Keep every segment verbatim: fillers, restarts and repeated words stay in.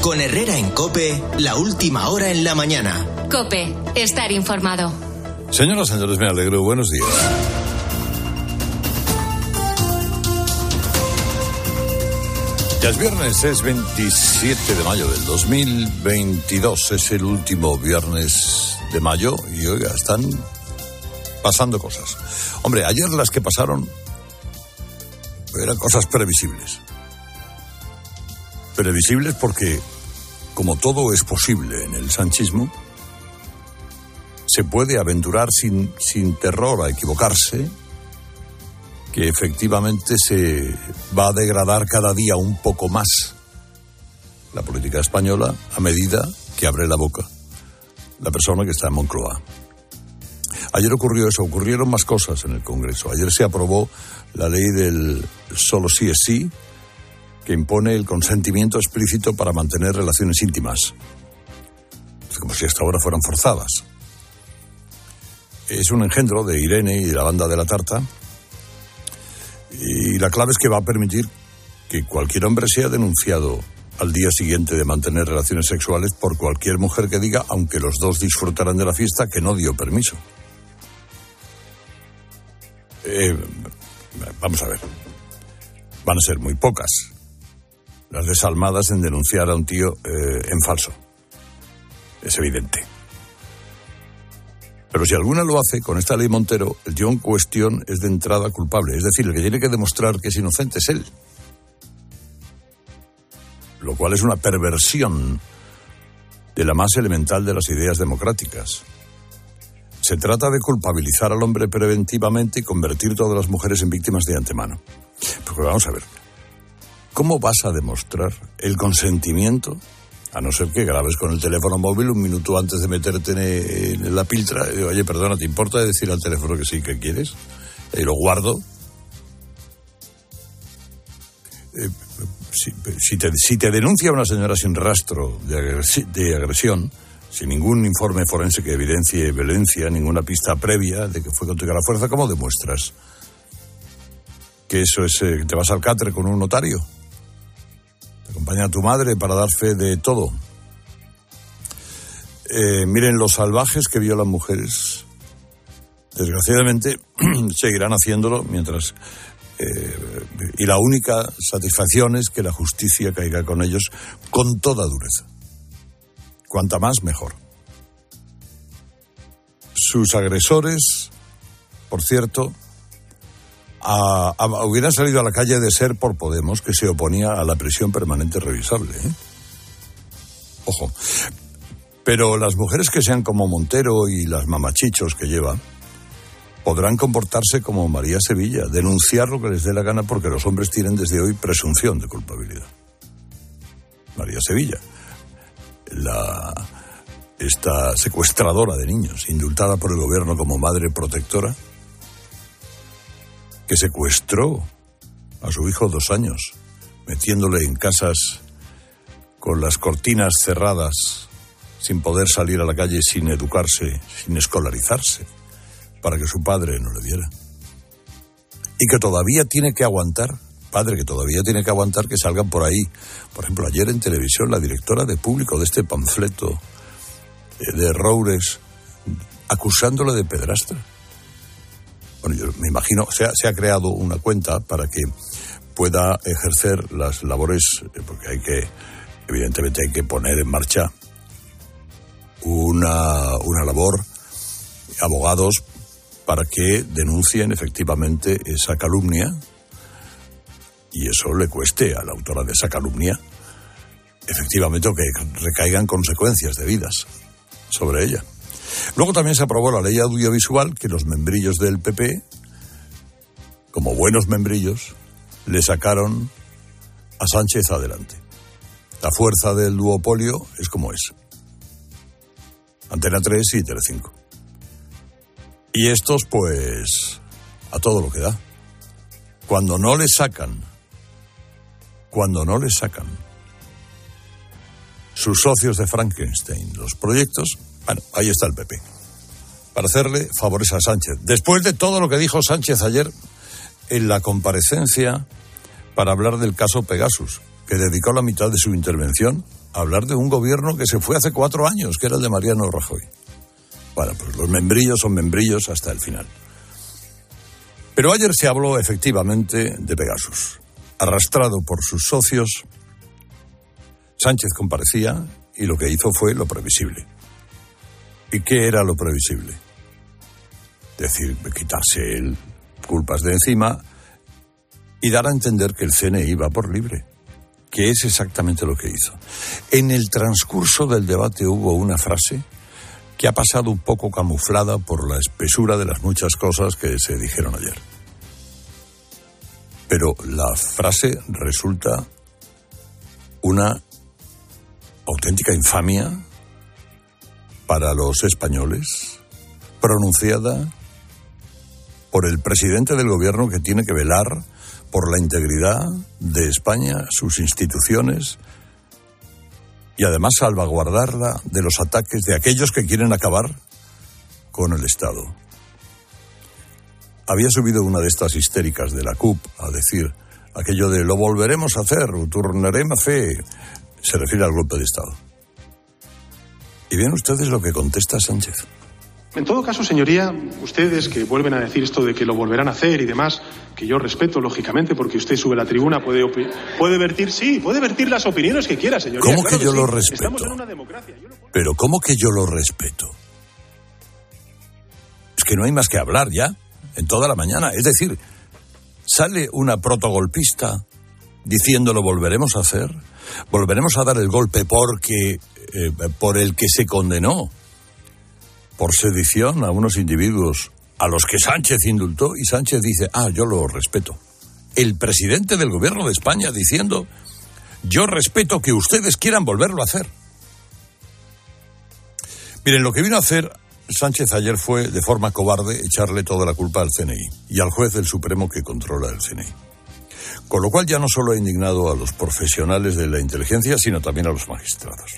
Con Herrera en COPE, la última hora en la mañana. COPE, estar informado. Señoras y señores, me alegro. Buenos días. Ya es viernes, es veintisiete de mayo del dos mil veintidós. Es el último viernes de mayo y, oiga, están pasando cosas. Hombre, ayer las que pasaron eran cosas previsibles. Previsibles porque, como todo es posible en el sanchismo, se puede aventurar sin, sin terror a equivocarse, que efectivamente se va a degradar cada día un poco más la política española a medida que abre la boca la persona que está en Moncloa. Ayer ocurrió eso, ocurrieron más cosas en el Congreso. Ayer se aprobó la ley del solo sí es sí, que impone el consentimiento explícito para mantener relaciones íntimas. Es como si hasta ahora fueran forzadas. Es un engendro de Irene y de la banda de la tarta, y la clave es que va a permitir que cualquier hombre sea denunciado al día siguiente de mantener relaciones sexuales por cualquier mujer que diga, aunque los dos disfrutaran de la fiesta, que no dio permiso. Eh, vamos a ver. Van a ser muy pocas las desalmadas en denunciar a un tío eh, en falso. Es evidente. Pero si alguna lo hace, con esta ley Montero, el tío en cuestión es de entrada culpable. Es decir, el que tiene que demostrar que es inocente es él. Lo cual es una perversión de la más elemental de las ideas democráticas. Se trata de culpabilizar al hombre preventivamente y convertir todas las mujeres en víctimas de antemano. Porque vamos a ver, ¿cómo vas a demostrar el consentimiento? A no ser que grabes con el teléfono móvil un minuto antes de meterte en, en la piltra. Oye, perdona, ¿te importa decir al teléfono que sí, que quieres? Y lo guardo. Eh, si, si, te, si te denuncia una señora sin rastro de, agresi- de agresión, sin ningún informe forense que evidencie violencia, ninguna pista previa de que fue contra la fuerza, ¿cómo demuestras que eso es, eh, te vas al catre con un notario? Acompaña a tu madre para dar fe de todo. Eh, miren, los salvajes que violan mujeres, desgraciadamente, seguirán haciéndolo mientras... Eh, y la única satisfacción es que la justicia caiga con ellos con toda dureza. Cuanta más, mejor. Sus agresores, por cierto... A, a, hubieran salido a la calle de Ser por Podemos, que se oponía a la prisión permanente revisable, ¿eh? Ojo. Pero las mujeres que sean como Montero y las mamachichos que lleva podrán comportarse como María Sevilla, denunciar lo que les dé la gana, porque los hombres tienen desde hoy presunción de culpabilidad. María Sevilla, la esta secuestradora de niños, indultada por el gobierno como madre protectora, que secuestró a su hijo dos años, metiéndole en casas con las cortinas cerradas, sin poder salir a la calle, sin educarse, sin escolarizarse, para que su padre no le viera. Y que todavía tiene que aguantar, padre que todavía tiene que aguantar que salgan por ahí. Por ejemplo, ayer en televisión la directora de Público de este panfleto de Roures, acusándole de pedrastra. Bueno, yo me imagino, se ha, se ha creado una cuenta para que pueda ejercer las labores, porque hay que, evidentemente hay que poner en marcha una, una labor, abogados, para que denuncien efectivamente esa calumnia, y eso le cueste a la autora de esa calumnia, efectivamente, o que recaigan consecuencias debidas sobre ella. Luego también se aprobó la ley audiovisual, que los membrillos del P P, como buenos membrillos, le sacaron a Sánchez adelante. La fuerza del duopolio es como es. Antena tres y Telecinco. Y estos, pues, a todo lo que da. Cuando no le sacan, cuando no le sacan sus socios de Frankenstein los proyectos, bueno, ahí está el P P, para hacerle favores a Sánchez. Después de todo lo que dijo Sánchez ayer en la comparecencia para hablar del caso Pegasus, que dedicó la mitad de su intervención a hablar de un gobierno que se fue hace cuatro años, que era el de Mariano Rajoy. Bueno, pues los membrillos son membrillos hasta el final. Pero ayer se habló efectivamente de Pegasus. Arrastrado por sus socios, Sánchez comparecía y lo que hizo fue lo previsible. ¿Y qué era lo previsible? Decir, quitarse él culpas de encima y dar a entender que el C N I va por libre, que es exactamente lo que hizo. En el transcurso del debate hubo una frase que ha pasado un poco camuflada por la espesura de las muchas cosas que se dijeron ayer. Pero la frase resulta una auténtica infamia para los españoles, pronunciada por el presidente del gobierno que tiene que velar por la integridad de España, sus instituciones, y además salvaguardarla de los ataques de aquellos que quieren acabar con el Estado. Había subido una de estas histéricas de la C U P a decir aquello de lo volveremos a hacer, ho tornarem a fer. Se refiere al golpe de Estado. Y ven ustedes lo que contesta Sánchez. En todo caso, señoría, ustedes que vuelven a decir esto de que lo volverán a hacer y demás, que yo respeto, lógicamente, porque usted sube a la tribuna, puede opi- puede vertir, sí, puede vertir las opiniones que quiera, señoría. ¿Cómo claro que yo que lo sí. respeto? Estamos en una democracia. Yo lo... Pero ¿cómo que yo lo respeto? Es que no hay más que hablar ya, en toda la mañana. Es decir, sale una protogolpista diciendo lo volveremos a hacer, volveremos a dar el golpe porque eh, por el que se condenó por sedición a unos individuos a los que Sánchez indultó, y Sánchez dice, ah, yo lo respeto. El presidente del gobierno de España diciendo, yo respeto que ustedes quieran volverlo a hacer. Miren, lo que vino a hacer Sánchez ayer fue, de forma cobarde, echarle toda la culpa al C N I y al juez del Supremo que controla el C N I. Con lo cual ya no solo ha indignado a los profesionales de la inteligencia, sino también a los magistrados.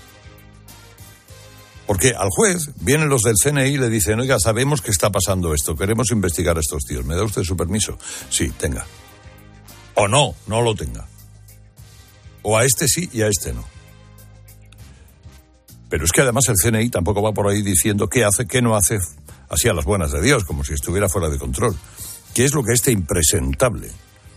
Porque al juez vienen los del C N I y le dicen, oiga, sabemos que está pasando esto, queremos investigar a estos tíos, ¿me da usted su permiso? Sí, tenga. O no, no lo tenga. O a este sí y a este no. Pero es que además el C N I tampoco va por ahí diciendo qué hace, qué no hace, así a las buenas de Dios, como si estuviera fuera de control. ¿Qué es lo que este impresentable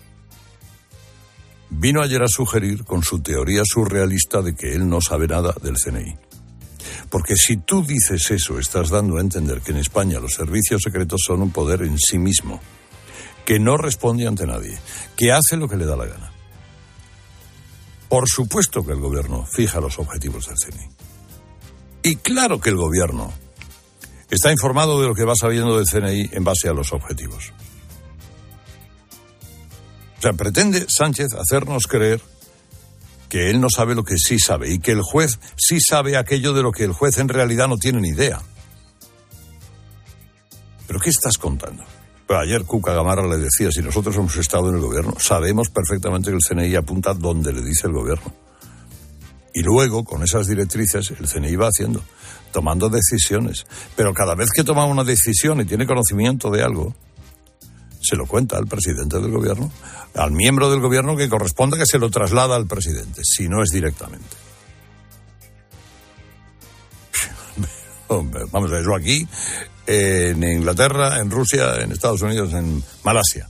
vino ayer a sugerir con su teoría surrealista de que él no sabe nada del C N I? Porque si tú dices eso, estás dando a entender que en España los servicios secretos son un poder en sí mismo, que no responde ante nadie, que hace lo que le da la gana. Por supuesto que el gobierno fija los objetivos del C N I. Y claro que el gobierno está informado de lo que va sabiendo del C N I en base a los objetivos. O sea, pretende Sánchez hacernos creer que él no sabe lo que sí sabe y que el juez sí sabe aquello de lo que el juez en realidad no tiene ni idea. ¿Pero qué estás contando? Pero ayer Cuca Gamarra le decía, si nosotros hemos estado en el gobierno, sabemos perfectamente que el C N I apunta donde le dice el gobierno. Y luego, con esas directrices, el C N I va haciendo, tomando decisiones. Pero cada vez que toma una decisión y tiene conocimiento de algo, se lo cuenta al presidente del gobierno, al miembro del gobierno que corresponde que se lo traslada al presidente, si no es directamente. Vamos a verlo aquí, en Inglaterra, en Rusia, en Estados Unidos, en Malasia.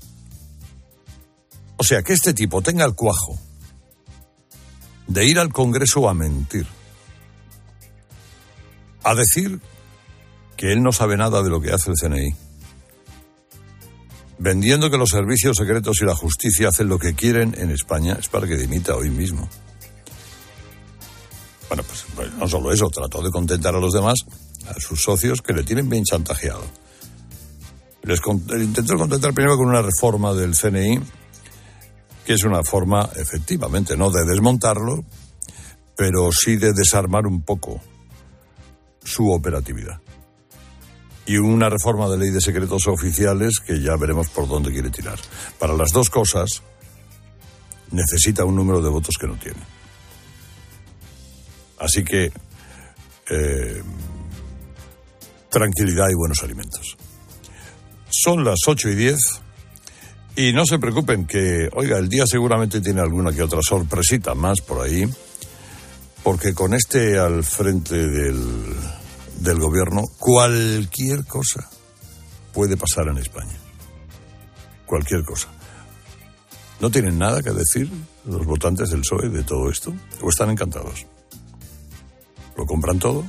O sea, que este tipo tenga el cuajo de ir al Congreso a mentir, a decir que él no sabe nada de lo que hace el C N I, vendiendo que los servicios secretos y la justicia hacen lo que quieren en España, es para que dimita hoy mismo. Bueno, pues, pues no solo eso, trató de contentar a los demás, a sus socios, que le tienen bien chantajeado. Les intentó contentar primero con una reforma del C N I, que es una forma, efectivamente, no de desmontarlo, pero sí de desarmar un poco su operatividad. Y una reforma de ley de secretos oficiales que ya veremos por dónde quiere tirar. Para las dos cosas necesita un número de votos que no tiene. Así que eh, tranquilidad y buenos alimentos. Son las ocho y diez Y no se preocupen que, oiga, el día seguramente tiene alguna que otra sorpresita más por ahí, porque con este al frente del, del gobierno, cualquier cosa puede pasar en España. Cualquier cosa. ¿No tienen nada que decir los votantes del P S O E de todo esto? ¿O están encantados? ¿Lo compran todo?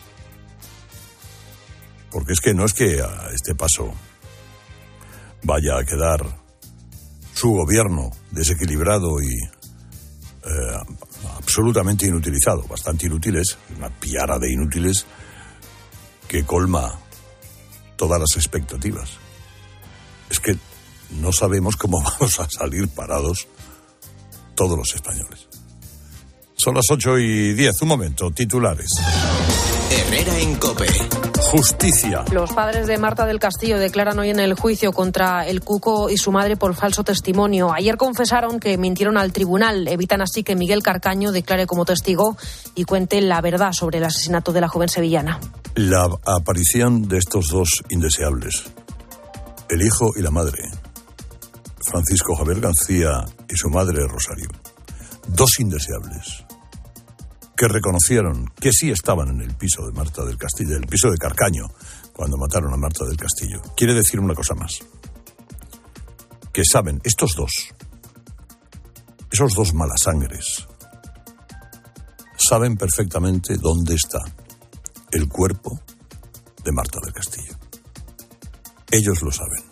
Porque es que no es que a este paso vaya a quedar su gobierno desequilibrado y eh, absolutamente inutilizado, bastante inútiles, una piara de inútiles que colma todas las expectativas. Es que no sabemos cómo vamos a salir parados todos los españoles. Son las ocho y diez, un momento, titulares. Herrera en COPE. Justicia. Los padres de Marta del Castillo declaran hoy en el juicio contra el Cuco y su madre por falso testimonio. Ayer confesaron que mintieron al tribunal. Evitan así que Miguel Carcaño declare como testigo y cuente la verdad sobre el asesinato de la joven sevillana. La aparición de estos dos indeseables, el hijo y la madre, Francisco Javier García y su madre Rosario, dos indeseables que reconocieron que sí estaban en el piso de Marta del Castillo, el piso de Carcaño, cuando mataron a Marta del Castillo. Quiere decir una cosa más, que saben, estos dos, esos dos malasangres, saben perfectamente dónde está el cuerpo de Marta del Castillo. Ellos lo saben.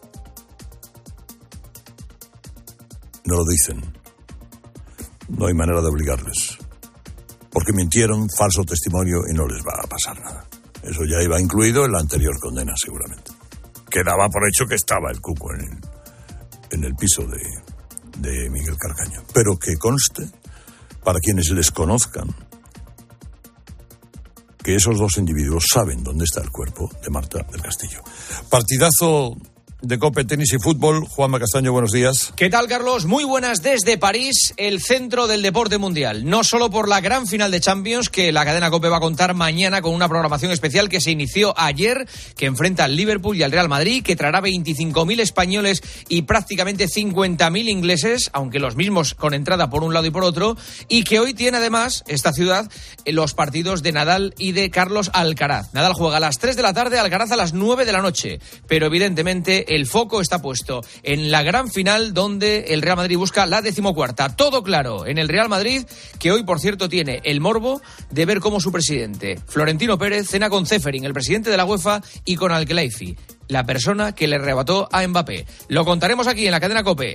No lo dicen. No hay manera de obligarles. Porque mintieron, falso testimonio, y no les va a pasar nada. Eso ya iba incluido en la anterior condena, seguramente. Quedaba por hecho que estaba el Cuco en el, en el piso de, de Miguel Carcaño. Pero que conste, para quienes les conozcan, que esos dos individuos saben dónde está el cuerpo de Marta del Castillo. Partidazo de COPE, tenis y fútbol. Juanma Castaño, buenos días. ¿Qué tal, Carlos? Muy buenas desde París, el centro del deporte mundial. No solo por la gran final de Champions, que la cadena COPE va a contar mañana con una programación especial que se inició ayer, que enfrenta al Liverpool y al Real Madrid, que traerá veinticinco mil españoles y prácticamente cincuenta mil ingleses, aunque los mismos con entrada por un lado y por otro, y que hoy tiene además, esta ciudad, los partidos de Nadal y de Carlos Alcaraz. Nadal juega a las tres de la tarde, Alcaraz a las nueve de la noche, pero evidentemente el foco está puesto en la gran final donde el Real Madrid busca la decimocuarta. Todo claro en el Real Madrid, que hoy, por cierto, tiene el morbo de ver cómo su presidente, Florentino Pérez, cena con Ceferin, el presidente de la UEFA, y con Al-Khelaifi, la persona que le arrebató a Mbappé. Lo contaremos aquí en la cadena COPE.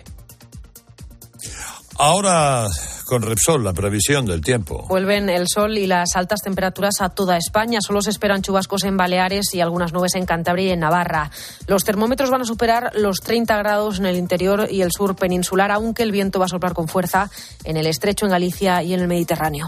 Ahora con Repsol, la previsión del tiempo. Vuelven el sol y las altas temperaturas a toda España. Solo se esperan chubascos en Baleares y algunas nubes en Cantabria y en Navarra. Los termómetros van a superar los treinta grados en el interior y el sur peninsular, aunque el viento va a soplar con fuerza en el estrecho, en Galicia y en el Mediterráneo.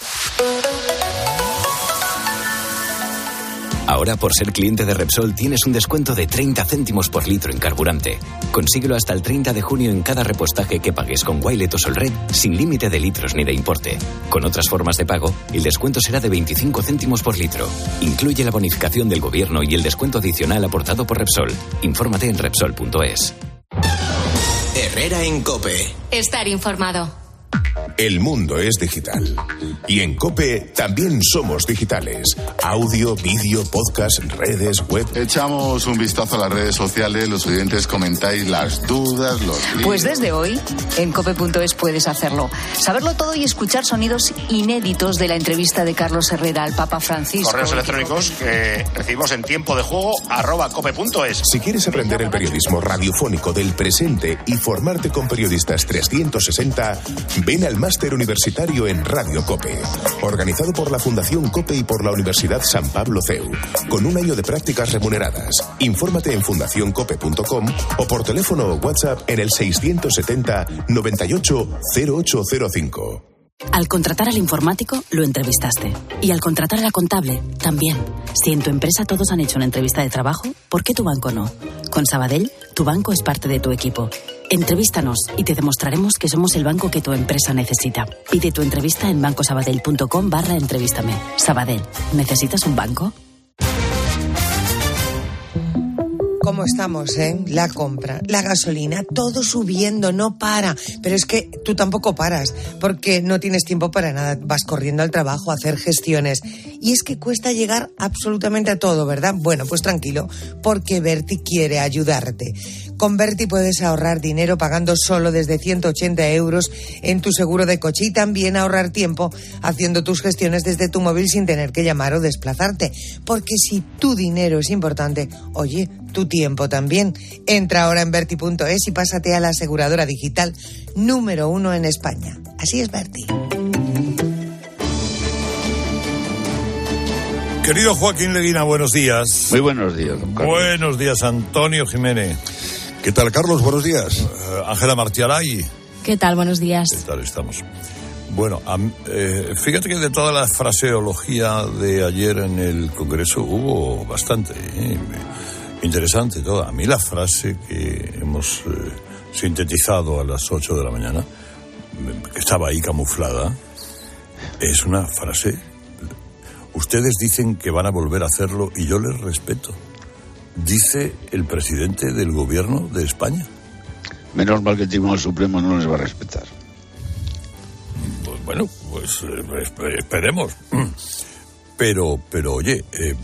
Ahora, por ser cliente de Repsol, tienes un descuento de treinta céntimos por litro en carburante. Consíguelo hasta el treinta de junio en cada repostaje que pagues con Wilet o Solred, sin límite de litros ni de importe. Con otras formas de pago, el descuento será de veinticinco céntimos por litro. Incluye la bonificación del gobierno y el descuento adicional aportado por Repsol. Infórmate en Repsol punto es. Herrera en COPE. Estar informado. El mundo es digital. Y en COPE también somos digitales. Audio, vídeo, podcast, redes, web. Echamos un vistazo a las redes sociales, los oyentes comentáis las dudas, los líos. Pues desde hoy, en cope punto es puedes hacerlo. Saberlo todo y escuchar sonidos inéditos de la entrevista de Carlos Herrera al Papa Francisco. Correos electrónicos que recibimos en tiempo de juego, arroba cope punto es. Si quieres aprender el periodismo radiofónico del presente y formarte con periodistas trescientos sesenta, ven al Máster Universitario en Radio COPE, organizado por la Fundación COPE y por la Universidad San Pablo C E U, con un año de prácticas remuneradas. Infórmate en fundación cope punto com o por teléfono o WhatsApp en el seiscientos setenta noventa y ocho cero ocho cero cinco. Al contratar al informático, lo entrevistaste. Y al contratar a la contable, también. Si en tu empresa todos han hecho una entrevista de trabajo, ¿por qué tu banco no? Con Sabadell, tu banco es parte de tu equipo. Entrevístanos y te demostraremos que somos el banco que tu empresa necesita. Pide tu entrevista en bancosabadell punto com barra entrevístame. Sabadell, ¿necesitas un banco? cómo estamos, ¿eh? La compra, la gasolina, todo subiendo, no para. Pero es que tú tampoco paras, porque no tienes tiempo para nada. Vas corriendo al trabajo a hacer gestiones. Y es que cuesta llegar absolutamente a todo, ¿verdad? Bueno, pues tranquilo, porque Berti quiere ayudarte. Con Berti puedes ahorrar dinero pagando solo desde ciento ochenta euros en tu seguro de coche y también ahorrar tiempo haciendo tus gestiones desde tu móvil sin tener que llamar o desplazarte. Porque si tu dinero es importante, oye, tu tiempo también. Entra ahora en Berti punto es y pásate a la aseguradora digital número uno en España. Así es, Berti. Querido Joaquín Leguina, buenos días. Muy buenos días, don Carlos. Buenos días, Antonio Jiménez. ¿Qué tal, Carlos? Buenos días. Ángela uh, Martialay. ¿Qué tal? Buenos días. ¿Qué tal estamos? Bueno, eh, fíjate que de toda la fraseología de ayer en el Congreso hubo bastante, eh, interesante toda. A mí la frase que hemos eh, sintetizado a las ocho de la mañana, que estaba ahí camuflada, es una frase. Ustedes dicen que van a volver a hacerlo y yo les respeto. Dice el presidente del gobierno de España. Menos mal que el Tribunal Supremo no les va a respetar. Pues bueno, pues eh, esperemos. Pero, pero oye, eh,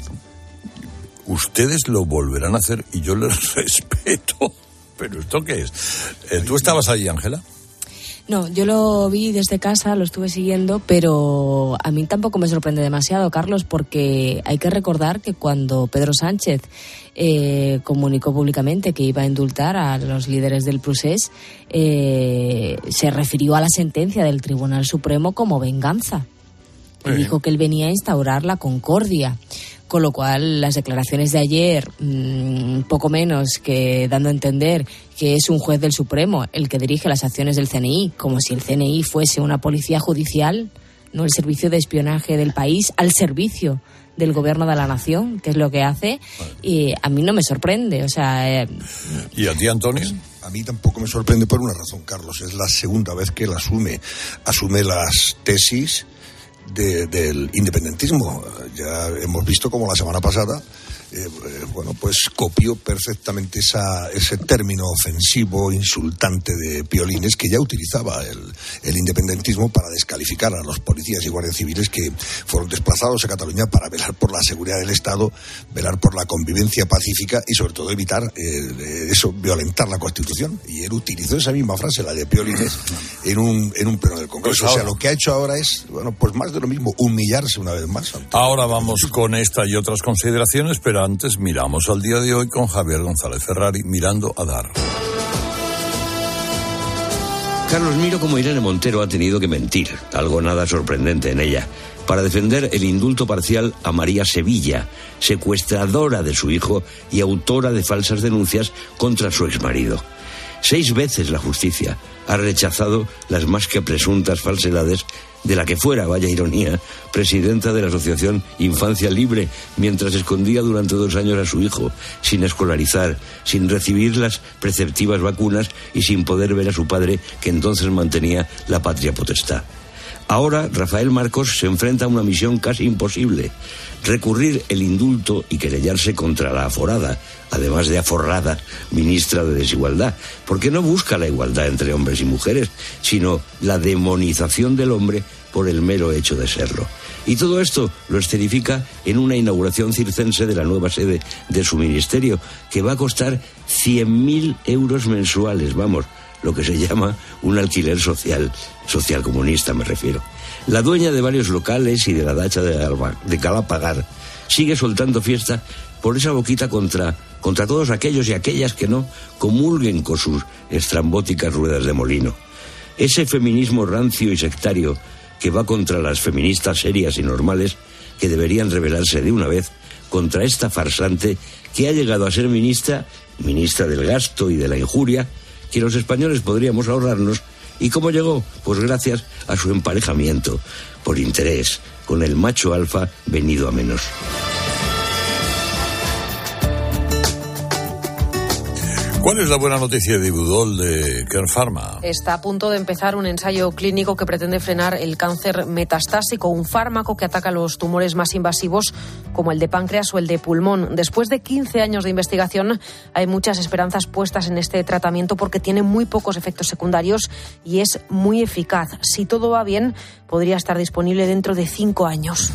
ustedes lo volverán a hacer y yo les respeto. ¿Pero esto qué es? Eh, ¿Tú estabas ahí, Ángela? No, yo lo vi desde casa, lo estuve siguiendo, pero a mí tampoco me sorprende demasiado, Carlos, porque hay que recordar que cuando Pedro Sánchez eh, comunicó públicamente que iba a indultar a los líderes del Procés, eh, se refirió a la sentencia del Tribunal Supremo como venganza. Y dijo que él venía a instaurar la concordia. Con lo cual, las declaraciones de ayer, mmm, poco menos que dando a entender que es un juez del Supremo el que dirige las acciones del C N I, como si el C N I fuese una policía judicial, no el servicio de espionaje del país, al servicio del gobierno de la nación, que es lo que hace, y a mí no me sorprende. O sea, eh... ¿Y a ti, Antonio? A mí tampoco me sorprende por una razón, Carlos. Es la segunda vez que él asume, asume las tesis De, del independentismo. Ya hemos visto como la semana pasada eh, eh, bueno, pues copió perfectamente esa, ese término ofensivo, insultante de Piolines que ya utilizaba el, el independentismo para descalificar a los policías y guardias civiles que fueron desplazados a Cataluña para velar por la seguridad del Estado, velar por la convivencia pacífica y sobre todo evitar eh, eso, violentar la Constitución. Y él utilizó esa misma frase, la de Piolines, en un, en un pleno del Congreso. Pues o sea, lo que ha hecho ahora es, bueno, pues más de lo mismo, humillarse una vez más. Ahora vamos con esta y otras consideraciones, pero antes miramos al día de hoy con Javier González Ferrari, mirando a Dar. Carlos, miro como Irene Montero ha tenido que mentir, algo nada sorprendente en ella, para defender el indulto parcial a María Sevilla, secuestradora de su hijo y autora de falsas denuncias contra su exmarido. Seis veces la justicia ha rechazado las más que presuntas falsedades de la que fuera, vaya ironía, presidenta de la Asociación Infancia Libre, mientras escondía durante dos años a su hijo, sin escolarizar, sin recibir las preceptivas vacunas y sin poder ver a su padre, que entonces mantenía la patria potestad. Ahora, Rafael Marcos se enfrenta a una misión casi imposible: recurrir el indulto y querellarse contra la aforada, además de aforrada, ministra de Desigualdad, porque no busca la igualdad entre hombres y mujeres, sino la demonización del hombre por el mero hecho de serlo. Y todo esto lo escenifica en una inauguración circense de la nueva sede de su ministerio, que va a costar cien mil euros mensuales, vamos, lo que se llama un alquiler social, social comunista me refiero. La dueña de varios locales y de la dacha de, Alba, de Galapagar sigue soltando fiesta por esa boquita contra, contra todos aquellos y aquellas que no comulguen con sus estrambóticas ruedas de molino. Ese feminismo rancio y sectario que va contra las feministas serias y normales, que deberían rebelarse de una vez contra esta farsante que ha llegado a ser ministra, ministra del gasto y de la injuria, que los españoles podríamos ahorrarnos. ¿Y cómo llegó? Pues gracias a su emparejamiento, por interés, con el macho alfa venido a menos. ¿Cuál es la buena noticia de Ibudol de Kern Pharma? Está a punto de empezar un ensayo clínico que pretende frenar el cáncer metastásico, un fármaco que ataca los tumores más invasivos como el de páncreas o el de pulmón. Después de quince años de investigación, hay muchas esperanzas puestas en este tratamiento porque tiene muy pocos efectos secundarios y es muy eficaz. Si todo va bien, podría estar disponible dentro de cinco años.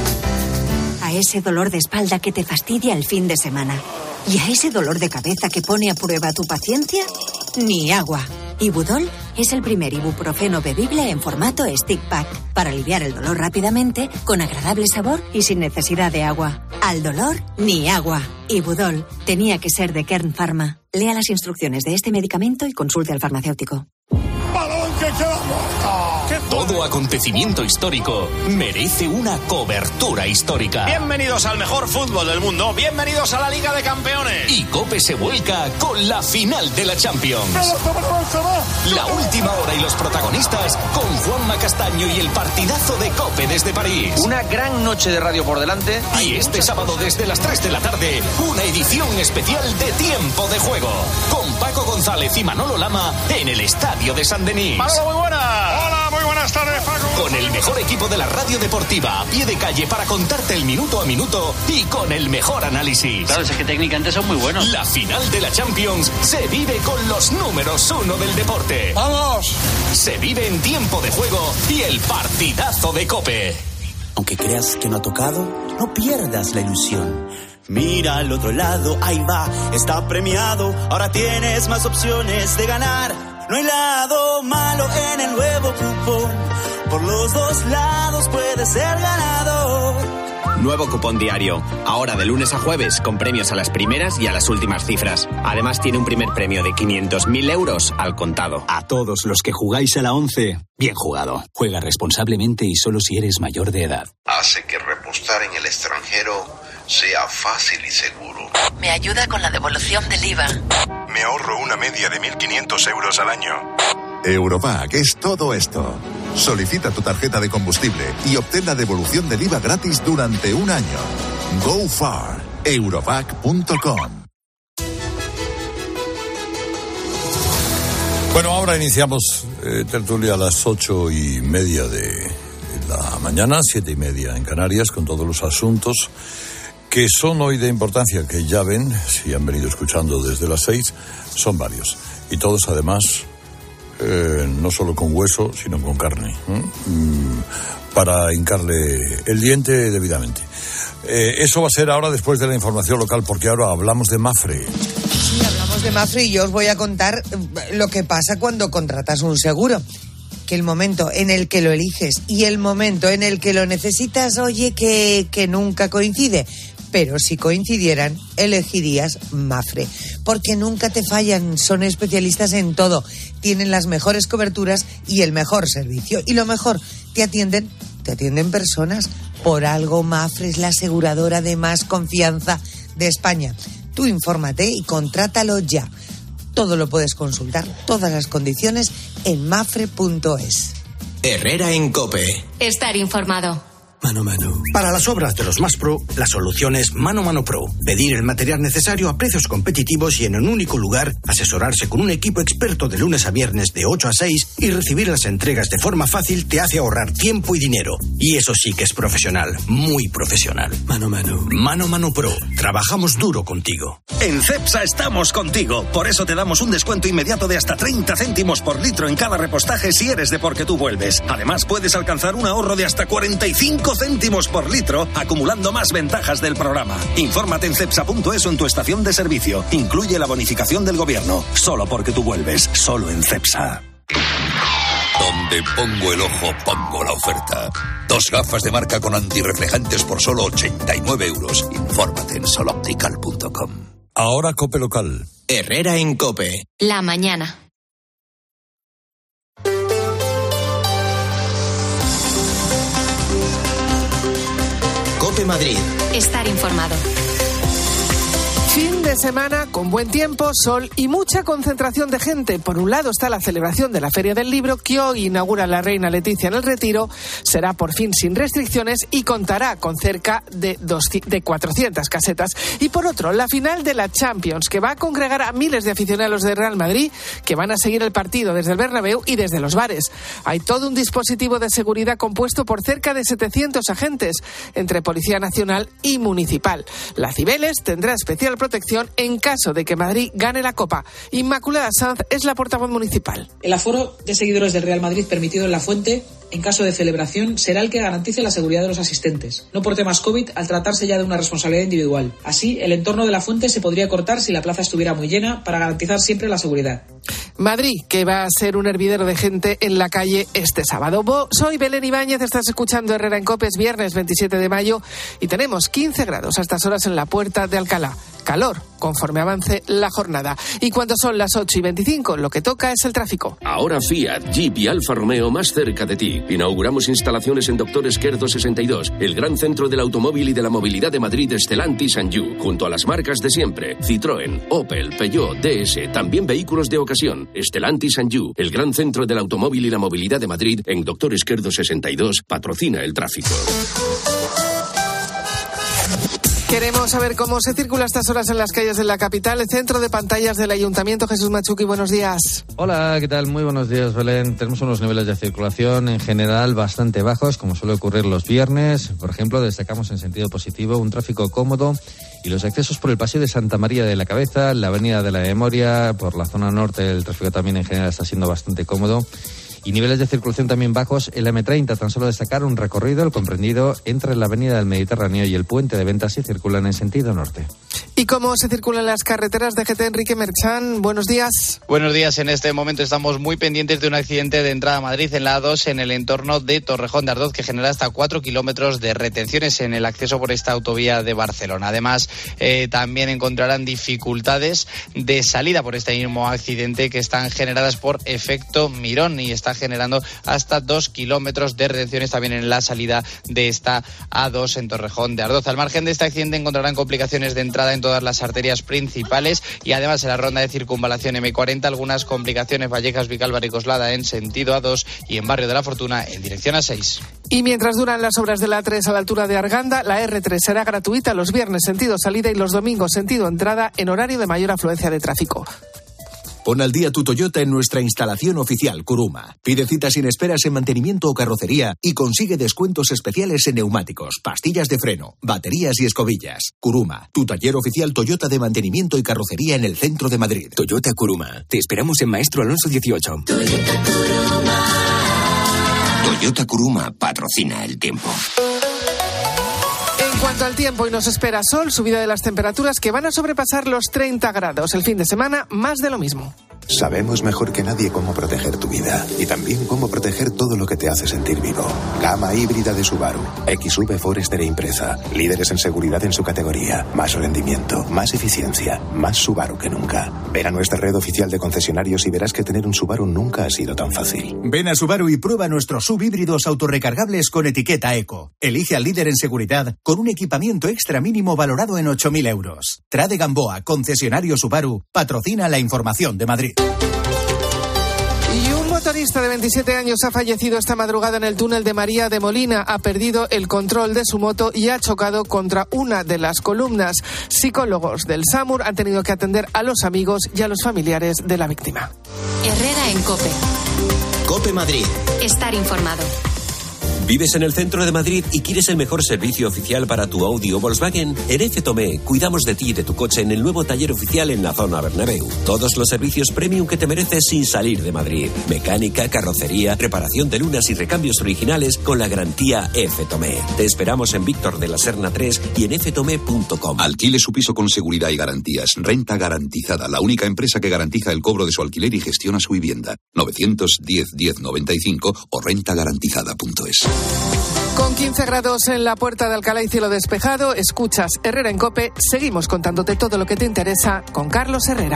A ese dolor de espalda que te fastidia el fin de semana. ¿Y a ese dolor de cabeza que pone a prueba tu paciencia? Ni agua. Ibudol es el primer ibuprofeno bebible en formato stick pack para aliviar el dolor rápidamente, con agradable sabor y sin necesidad de agua. Al dolor, ni agua. Ibudol tenía que ser de Kern Pharma. Lea las instrucciones de este medicamento y consulte al farmacéutico. ¡Balón que queda muerto! Todo acontecimiento histórico merece una cobertura histórica. Bienvenidos al mejor fútbol del mundo. Bienvenidos a la Liga de Campeones. Y COPE se vuelca con la final de la Champions. La última hora y los protagonistas con Juanma Castaño y el partidazo de COPE desde París. Una gran noche de radio por delante. Y este sábado desde las tres de la tarde, una edición especial de Tiempo de Juego. Con Paco González y Manolo Lama en el Estadio de San Denis. Manolo, muy buenas. Hola, muy buenas tardes, Paco. Con el mejor equipo de la radio deportiva a pie de calle para contarte el minuto a minuto y con el mejor análisis. Claro, es que técnicamente son muy buenos. La final de la Champions se vive con los números uno del deporte. ¡Vamos! Se vive en Tiempo de Juego y el partidazo de COPE. Aunque creas que no ha tocado, no pierdas la ilusión. Mira al otro lado, ahí va, está premiado. Ahora tienes más opciones de ganar. No hay lado malo en el nuevo cupón. Por los dos lados puedes ser ganador. Nuevo cupón diario. Ahora de lunes a jueves con premios a las primeras y a las últimas cifras. Además tiene un primer premio de quinientos mil euros al contado. A todos los que jugáis a la once, bien jugado. Juega responsablemente y solo si eres mayor de edad. Hace que repostar en el extranjero sea fácil y seguro. Me ayuda con la devolución del I V A. Me ahorro una media de mil quinientos euros al año. Eurovac es todo esto. Solicita tu tarjeta de combustible y obtén la devolución del I V A gratis durante un año. Go far. Eurovac punto com. Bueno, ahora iniciamos eh, tertulia a las ocho y media de la mañana, siete y media en Canarias, con todos los asuntos que son hoy de importancia, que ya ven, si han venido escuchando desde las seis, son varios. Y todos, además, eh, no solo con hueso, sino con carne, ¿eh? mm, para hincarle el diente debidamente. Eh, eso va a ser ahora después de la información local, porque ahora hablamos de Mapfre. Sí, hablamos de Mapfre y yo os voy a contar lo que pasa cuando contratas un seguro. Que el momento en el que lo eliges y el momento en el que lo necesitas, oye, que, que nunca coincide. Pero si coincidieran, elegirías Mapfre, porque nunca te fallan, son especialistas en todo, tienen las mejores coberturas y el mejor servicio. Y lo mejor, te atienden, te atienden personas. Por algo Mapfre es la aseguradora de más confianza de España. Tú infórmate y contrátalo ya. Todo lo puedes consultar, todas las condiciones en mapfre punto es. Herrera en COPE. Estar informado. Mano Mano. Para las obras de los más pro, la solución es Mano Mano Pro. Pedir el material necesario a precios competitivos y en un único lugar, asesorarse con un equipo experto de lunes a viernes de ocho a seis y recibir las entregas de forma fácil te hace ahorrar tiempo y dinero. Y eso sí que es profesional, muy profesional. Mano Mano. Mano Mano Pro. Trabajamos duro contigo. En Cepsa estamos contigo. Por eso te damos un descuento inmediato de hasta treinta céntimos por litro en cada repostaje si eres de Porque Tú Vuelves. Además, puedes alcanzar un ahorro de hasta cuarenta y cinco céntimos por litro, acumulando más ventajas del programa. Infórmate en cepsa punto es o en tu estación de servicio. Incluye la bonificación del gobierno. Solo Porque Tú Vuelves. Solo en Cepsa. Donde pongo el ojo, pongo la oferta. Dos gafas de marca con antirreflejantes por solo ochenta y nueve euros. Infórmate en soloptical punto com. Ahora COPE local. Herrera en COPE. La mañana. COPE Madrid. Estar informado. Fin de semana con buen tiempo, sol y mucha concentración de gente. Por un lado está la celebración de la Feria del Libro, que hoy inaugura la reina Leticia en el Retiro. Será por fin sin restricciones y contará con cerca de, doscientas, de cuatrocientas casetas. Y por otro, la final de la Champions, que va a congregar a miles de aficionados de Real Madrid, que van a seguir el partido desde el Bernabéu y desde los bares. Hay todo un dispositivo de seguridad compuesto por cerca de setecientos agentes, entre Policía Nacional y Municipal. La Cibeles tendrá especial protección en caso de que Madrid gane la Copa. Inmaculada Sanz es la portavoz municipal. El aforo de seguidores del Real Madrid permitido en la Fuente, en caso de celebración, será el que garantice la seguridad de los asistentes, no por temas COVID, al tratarse ya de una responsabilidad individual. Así, el entorno de la Fuente se podría cortar si la plaza estuviera muy llena para garantizar siempre la seguridad. Madrid, que va a ser un hervidero de gente en la calle este sábado. Bo, soy Belén Ibáñez, estás escuchando Herrera en COPE, es viernes veintisiete de mayo y tenemos quince grados a estas horas en la Puerta de Alcalá. Calor, conforme avance la jornada. Y cuando son las ocho y veinticinco, lo que toca es el tráfico. Ahora Fiat, Jeep y Alfa Romeo más cerca de ti. Inauguramos instalaciones en Doctor Esquerdo sesenta y dos, el gran centro del automóvil y de la movilidad de Madrid, Stellantis and You, junto a las marcas de siempre. Citroën, Opel, Peugeot, D S, también vehículos de ocasión. Stellantis and You, el gran centro del automóvil y la movilidad de Madrid, en Doctor Esquerdo sesenta y dos, patrocina el tráfico. Queremos saber cómo se circula a estas horas en las calles de la capital. El centro de pantallas del Ayuntamiento, Jesús Machuqui, buenos días. Hola, ¿qué tal? Muy buenos días, Belén. Tenemos unos niveles de circulación en general bastante bajos, como suele ocurrir los viernes. Por ejemplo, destacamos en sentido positivo un tráfico cómodo y los accesos por el Paseo de Santa María de la Cabeza, la Avenida de la Memoria, por la zona norte el tráfico también en general está siendo bastante cómodo. Y niveles de circulación también bajos en la eme treinta, tan solo destacar un recorrido, el comprendido entre la Avenida del Mediterráneo y el Puente de Ventas, y circulan en sentido norte. ¿Y cómo se circulan las carreteras de G T? Enrique Merchán, buenos días. Buenos días, en este momento estamos muy pendientes de un accidente de entrada a Madrid en la A dos en el entorno de Torrejón de Ardoz, que genera hasta cuatro kilómetros de retenciones en el acceso por esta autovía de Barcelona. Además, eh, también encontrarán dificultades de salida por este mismo accidente que están generadas por efecto Mirón y está generando hasta dos kilómetros de retenciones también en la salida de esta A dos en Torrejón de Ardoz. Al margen de este accidente encontrarán complicaciones de entrada en todas las arterias principales y además en la ronda de circunvalación eme cuarenta algunas complicaciones Vallecas, Vicálvaro y Coslada en sentido A dos y en Barrio de la Fortuna en dirección A seis. Y mientras duran las obras de la A tres a la altura de Arganda, la erre tres será gratuita los viernes sentido salida y los domingos sentido entrada en horario de mayor afluencia de tráfico. Pon al día tu Toyota en nuestra instalación oficial Kuruma. Pide cita sin esperas en mantenimiento o carrocería y consigue descuentos especiales en neumáticos, pastillas de freno, baterías y escobillas. Kuruma, tu taller oficial Toyota de mantenimiento y carrocería en el centro de Madrid. Toyota Kuruma. Te esperamos en Maestro Alonso dieciocho. Toyota Kuruma. Toyota Kuruma patrocina el tiempo. En cuanto al tiempo, y nos espera sol, subida de las temperaturas que van a sobrepasar los treinta grados. El fin de semana, más de lo mismo. Sabemos mejor que nadie cómo proteger tu vida y también cómo proteger todo lo que te hace sentir vivo. Gama híbrida de Subaru, equis uve Forester e Impreza, líderes en seguridad en su categoría, más rendimiento, más eficiencia, más Subaru que nunca. Ven a nuestra red oficial de concesionarios y verás que tener un Subaru nunca ha sido tan fácil. Ven a Subaru y prueba nuestros subhíbridos autorrecargables con etiqueta Eco. Elige al líder en seguridad con un equipamiento extra mínimo valorado en ocho mil euros. Trade Gamboa, concesionario Subaru, patrocina la información de Madrid. Y un motorista de veintisiete años ha fallecido esta madrugada en el túnel de María de Molina. Ha perdido el control de su moto y ha chocado contra una de las columnas. Psicólogos del SAMUR han tenido que atender a los amigos y a los familiares de la víctima. Herrera en COPE. COPE Madrid. Estar informado. ¿Vives en el centro de Madrid y quieres el mejor servicio oficial para tu Audi o Volkswagen? En F Tomé cuidamos de ti y de tu coche en el nuevo taller oficial en la zona Bernabéu. Todos los servicios premium que te mereces sin salir de Madrid. Mecánica, carrocería, reparación de lunas y recambios originales con la garantía F Tomé. Te esperamos en Víctor de la Serna tres y en f tomé punto com. Alquile su piso con seguridad y garantías. Renta Garantizada, la única empresa que garantiza el cobro de su alquiler y gestiona su vivienda. novecientos diez diez noventa y cinco o renta garantizada punto es. Con quince grados en la Puerta de Alcalá y cielo despejado, escuchas Herrera en COPE. Seguimos contándote todo lo que te interesa con Carlos Herrera.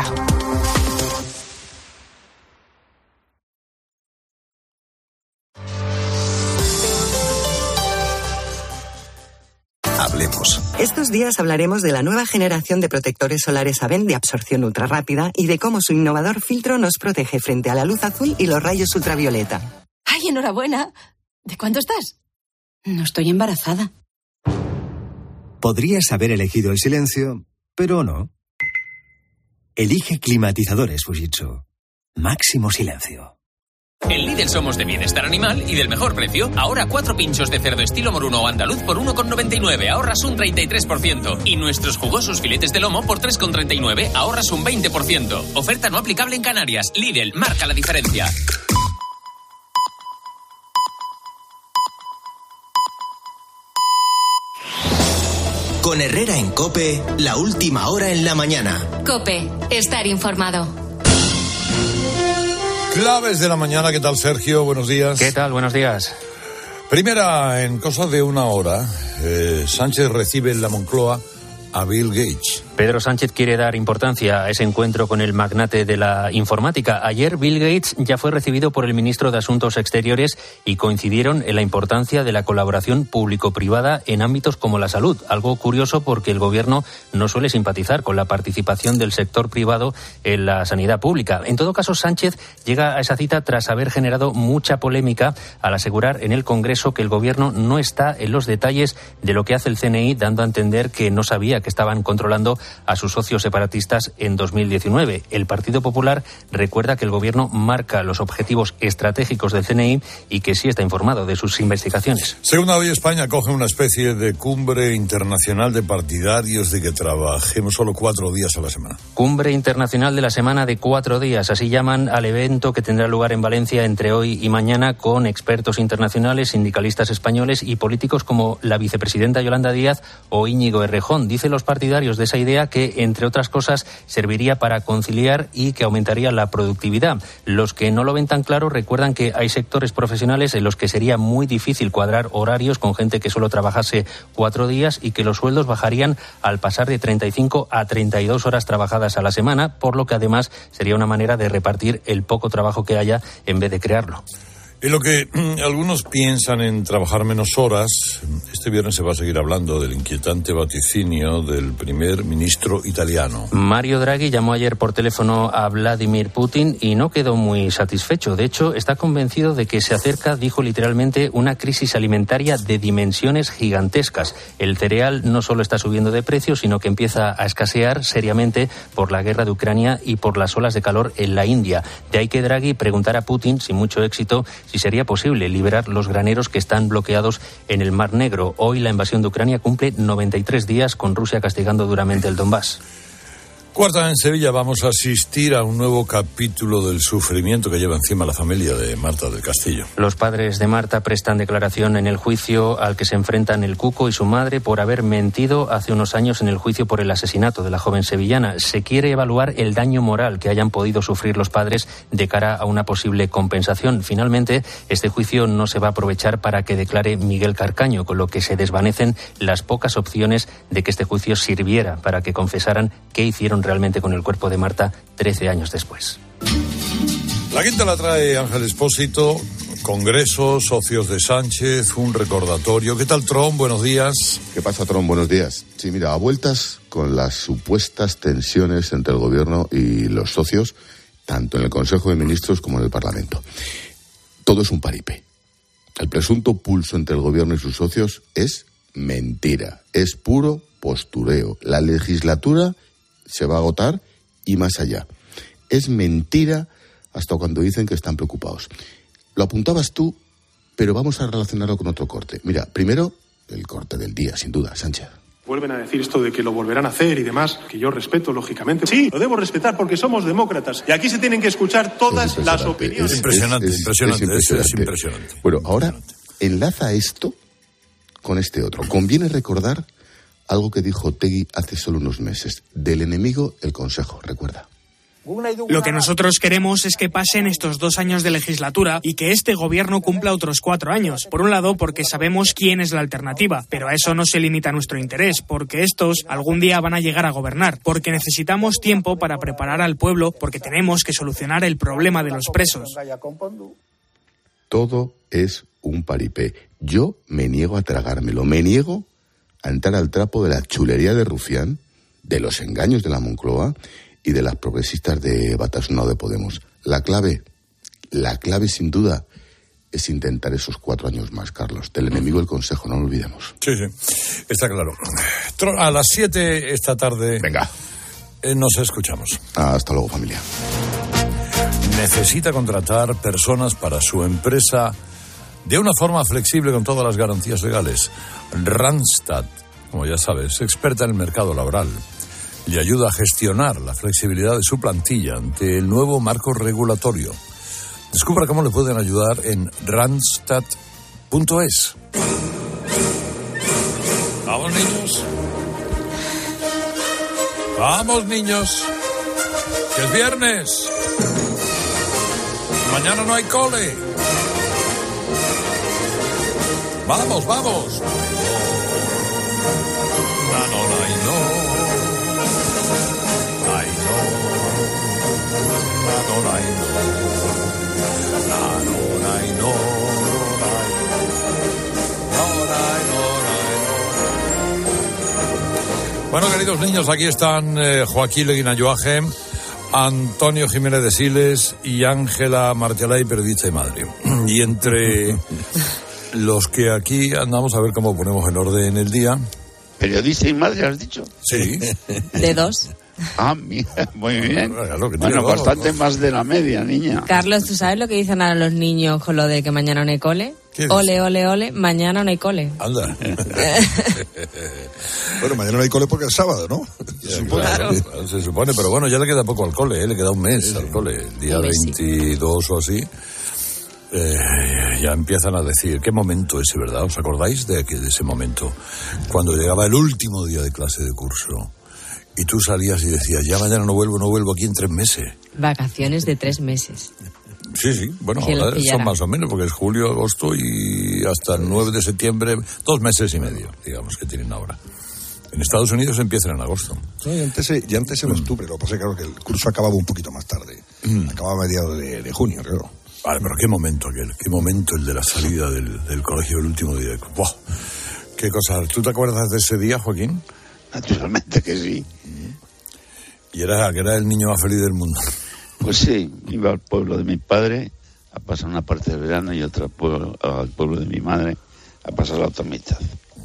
hablemos. Estos días hablaremos de la nueva generación de protectores solares Aven de absorción ultrarrápida y de cómo su innovador filtro nos protege frente a la luz azul y los rayos ultravioleta. ¡Ay, enhorabuena! ¿De cuánto estás? No estoy embarazada. Podrías haber elegido el silencio, pero no. Elige climatizadores Fujitsu. Máximo silencio. En Lidl somos de bienestar animal y del mejor precio. Ahora cuatro pinchos de cerdo estilo moruno o andaluz por uno con noventa y nueve, ahorras un treinta y tres por ciento. Y nuestros jugosos filetes de lomo por tres con treinta y nueve, ahorras un veinte por ciento. Oferta no aplicable en Canarias. Lidl, marca la diferencia. Con Herrera en COPE, la última hora en la mañana. COPE, estar informado. Claves de la mañana, ¿qué tal, Sergio? Buenos días. ¿Qué tal? Buenos días. Primera, en cosa de una hora, eh, Sánchez recibe en la Moncloa a Bill Gates. Pedro Sánchez quiere dar importancia a ese encuentro con el magnate de la informática. Ayer Bill Gates ya fue recibido por el ministro de Asuntos Exteriores y coincidieron en la importancia de la colaboración público-privada en ámbitos como la salud. Algo curioso porque el gobierno no suele simpatizar con la participación del sector privado en la sanidad pública. En todo caso, Sánchez llega a esa cita tras haber generado mucha polémica al asegurar en el Congreso que el gobierno no está en los detalles de lo que hace el C N I, dando a entender que no sabía que estaban controlando a sus socios separatistas en dos mil diecinueve. El Partido Popular recuerda que el gobierno marca los objetivos estratégicos del C N I y que sí está informado de sus investigaciones. Segunda, hoy España coge una especie de cumbre internacional de partidarios de que trabajemos solo cuatro días a la semana. Cumbre internacional de la semana de cuatro días, así llaman al evento que tendrá lugar en Valencia entre hoy y mañana, con expertos internacionales, sindicalistas españoles y políticos como la vicepresidenta Yolanda Díaz o Íñigo Errejón. Dicen los partidarios de esa idea que, entre otras cosas, serviría para conciliar y que aumentaría la productividad. Los que no lo ven tan claro recuerdan que hay sectores profesionales en los que sería muy difícil cuadrar horarios con gente que solo trabajase cuatro días y que los sueldos bajarían al pasar de treinta y cinco a treinta y dos horas trabajadas a la semana, por lo que además sería una manera de repartir el poco trabajo que haya en vez de crearlo. En lo que mm, algunos piensan en trabajar menos horas, este viernes se va a seguir hablando del inquietante vaticinio del primer ministro italiano. Mario Draghi llamó ayer por teléfono a Vladimir Putin y no quedó muy satisfecho. De hecho, está convencido de que se acerca, dijo literalmente, una crisis alimentaria de dimensiones gigantescas. El cereal no solo está subiendo de precio, sino que empieza a escasear seriamente por la guerra de Ucrania y por las olas de calor en la India. De ahí que Draghi preguntara a Putin, sin mucho éxito, si sería posible liberar los graneros que están bloqueados en el Mar Negro. Hoy la invasión de Ucrania cumple noventa y tres días, con Rusia castigando duramente el Donbass. Cuarta, en Sevilla vamos a asistir a un nuevo capítulo del sufrimiento que lleva encima la familia de Marta del Castillo. Los padres de Marta prestan declaración en el juicio al que se enfrentan el Cuco y su madre por haber mentido hace unos años en el juicio por el asesinato de la joven sevillana. Se quiere evaluar el daño moral que hayan podido sufrir los padres de cara a una posible compensación. Finalmente, este juicio no se va a aprovechar para que declare Miguel Carcaño, con lo que se desvanecen las pocas opciones de que este juicio sirviera para que confesaran qué hicieron realmente con el cuerpo de Marta trece años después. La quinta la trae Ángel Expósito, Congreso, socios de Sánchez, un recordatorio. ¿Qué tal, Tron? Buenos días. ¿Qué pasa, Tron? Buenos días. Sí, mira, a vueltas con las supuestas tensiones entre el Gobierno y los socios, tanto en el Consejo de Ministros como en el Parlamento. Todo es un paripé. El presunto pulso entre el Gobierno y sus socios es mentira, es puro postureo. La legislatura se va a agotar y más allá. Es mentira hasta cuando dicen que están preocupados. Lo apuntabas tú, pero vamos a relacionarlo con otro corte. Mira, primero, el corte del día, sin duda, Sánchez. Vuelven a decir esto de que lo volverán a hacer y demás, que yo respeto, lógicamente. Sí, lo debo respetar porque somos demócratas. Y aquí se tienen que escuchar todas las opiniones. Es impresionante, es, es, impresionante, es impresionante. Es impresionante. Bueno, ahora enlaza esto con este otro. Conviene recordar algo que dijo Otegi hace solo unos meses. Del enemigo, el consejo, recuerda. Lo que nosotros queremos es que pasen estos dos años de legislatura y que este gobierno cumpla otros cuatro años. Por un lado, porque sabemos quién es la alternativa, pero a eso no se limita nuestro interés, porque estos algún día van a llegar a gobernar, porque necesitamos tiempo para preparar al pueblo, porque tenemos que solucionar el problema de los presos. Todo es un paripé. Yo me niego a tragármelo, me niego a entrar al trapo de la chulería de Rufián, de los engaños de la Moncloa y de las progresistas de Batasuna o de Podemos. La clave, la clave sin duda, es intentar esos cuatro años más, Carlos. Del enemigo el consejo, no lo olvidemos. Sí, sí, está claro. A las siete esta tarde... Venga. Eh, nos escuchamos. Hasta luego, familia. Necesita contratar personas para su empresa de una forma flexible con todas las garantías legales. Randstad, como ya sabes, es experta en el mercado laboral. Le ayuda a gestionar la flexibilidad de su plantilla ante el nuevo marco regulatorio. Descubra cómo le pueden ayudar en randstad punto es. Vamos, niños. Vamos, niños. Que es viernes. Mañana no hay cole. Vamos, vamos. No, no, no, no. Ay, no. No, no, no. Bueno, queridos niños, aquí están eh, Joaquín Leguina-Joaje, Antonio Jiménez de Siles y Ángela Martialay, periodista y madre. Y entre los que aquí andamos a ver cómo ponemos en orden el día. ¿Periodista y madre has dicho? Sí. De dos. Ah, mira, muy bien. Bueno, bueno dos, bastante ¿no? Más de la media, niña. Carlos, ¿tú sabes lo que dicen ahora los niños con lo de que mañana no hay cole? Ole, ole, ole, mañana no hay cole. Anda. Bueno, mañana no hay cole porque es sábado, ¿no? Se supone, claro. Claro, se supone, pero bueno, ya le queda poco al cole, ¿eh? Le queda un mes sí, al cole. El día veintidós o así, eh, ya empiezan a decir, ¿qué momento ese, verdad? ¿Os acordáis de, de ese momento? Cuando llegaba el último día de clase de curso y tú salías y decías, ya mañana no vuelvo, no vuelvo aquí en tres meses. Vacaciones de tres meses. Sí, sí, bueno, ahora son más o menos, porque es julio, agosto y hasta el nueve de septiembre, dos meses y medio, digamos, que tienen ahora. En Estados Unidos empiezan en agosto. No, y antes, y antes en octubre, lo que pasa es claro, que el curso acababa un poquito más tarde, mm. acababa a mediados de, de junio, creo. Vale, pero qué momento aquel, qué momento el de la salida del, del colegio, el último día. ¡Buah! Qué cosas. ¿Tú te acuerdas de ese día, Joaquín? Naturalmente que sí. Y era que era el niño más feliz del mundo. Pues sí, iba al pueblo de mi padre a pasar una parte del verano y otra pueblo, al pueblo de mi madre a pasar la otra mitad.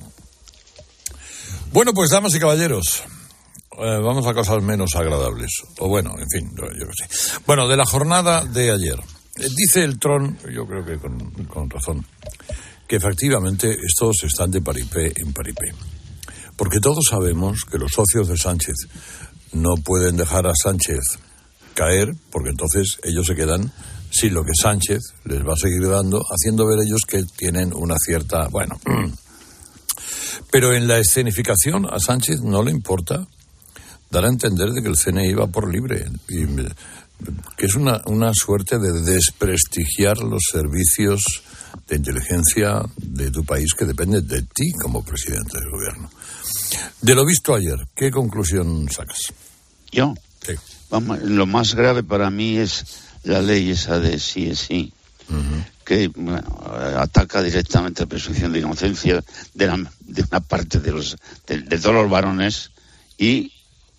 Bueno, pues damas y caballeros, eh, vamos a cosas menos agradables. O bueno, en fin, yo, yo qué sé. Bueno, de la jornada de ayer. Eh, dice el Tron, yo creo que con, con razón, que efectivamente estos están de paripé en paripé. Porque todos sabemos que los socios de Sánchez no pueden dejar a Sánchez caer, porque entonces ellos se quedan sin lo que Sánchez les va a seguir dando, haciendo ver ellos que tienen una cierta... Bueno, pero en la escenificación a Sánchez no le importa dar a entender de que el C N I va por libre, y que es una, una suerte de desprestigiar los servicios de inteligencia de tu país que depende de ti como presidente del gobierno. De lo visto ayer, ¿qué conclusión sacas? ¿Yo? Sí. Vamos, lo más grave para mí es la ley esa de sí es sí, uh-huh. que bueno, ataca directamente la presunción de inocencia de, la, de una parte de los de, de todos los varones y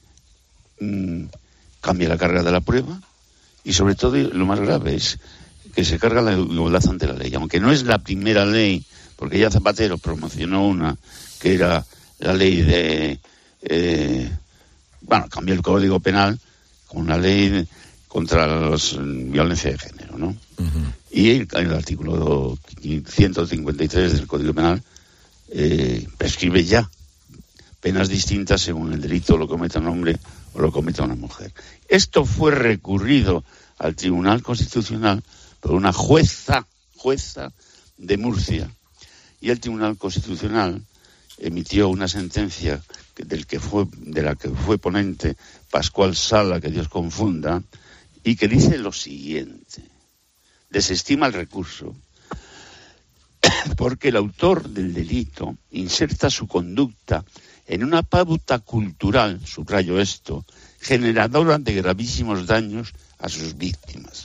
mmm, cambia la carga de la prueba y sobre todo lo más grave es que se carga la igualdad ante la ley, aunque no es la primera ley, porque ya Zapatero promocionó una que era la ley de eh, bueno, cambió el Código Penal con una ley contra la violencia de género, ¿no? Uh-huh. Y el, el artículo ciento cincuenta y tres del Código Penal eh, prescribe ya penas distintas según el delito lo cometa un hombre o lo cometa una mujer. Esto fue recurrido al Tribunal Constitucional por una jueza, jueza de Murcia, y el Tribunal Constitucional emitió una sentencia del que fue, de la que fue ponente Pascual Sala, que Dios confunda, y que dice lo siguiente: desestima el recurso porque el autor del delito inserta su conducta en una pauta cultural, subrayo esto, generadora de gravísimos daños a sus víctimas,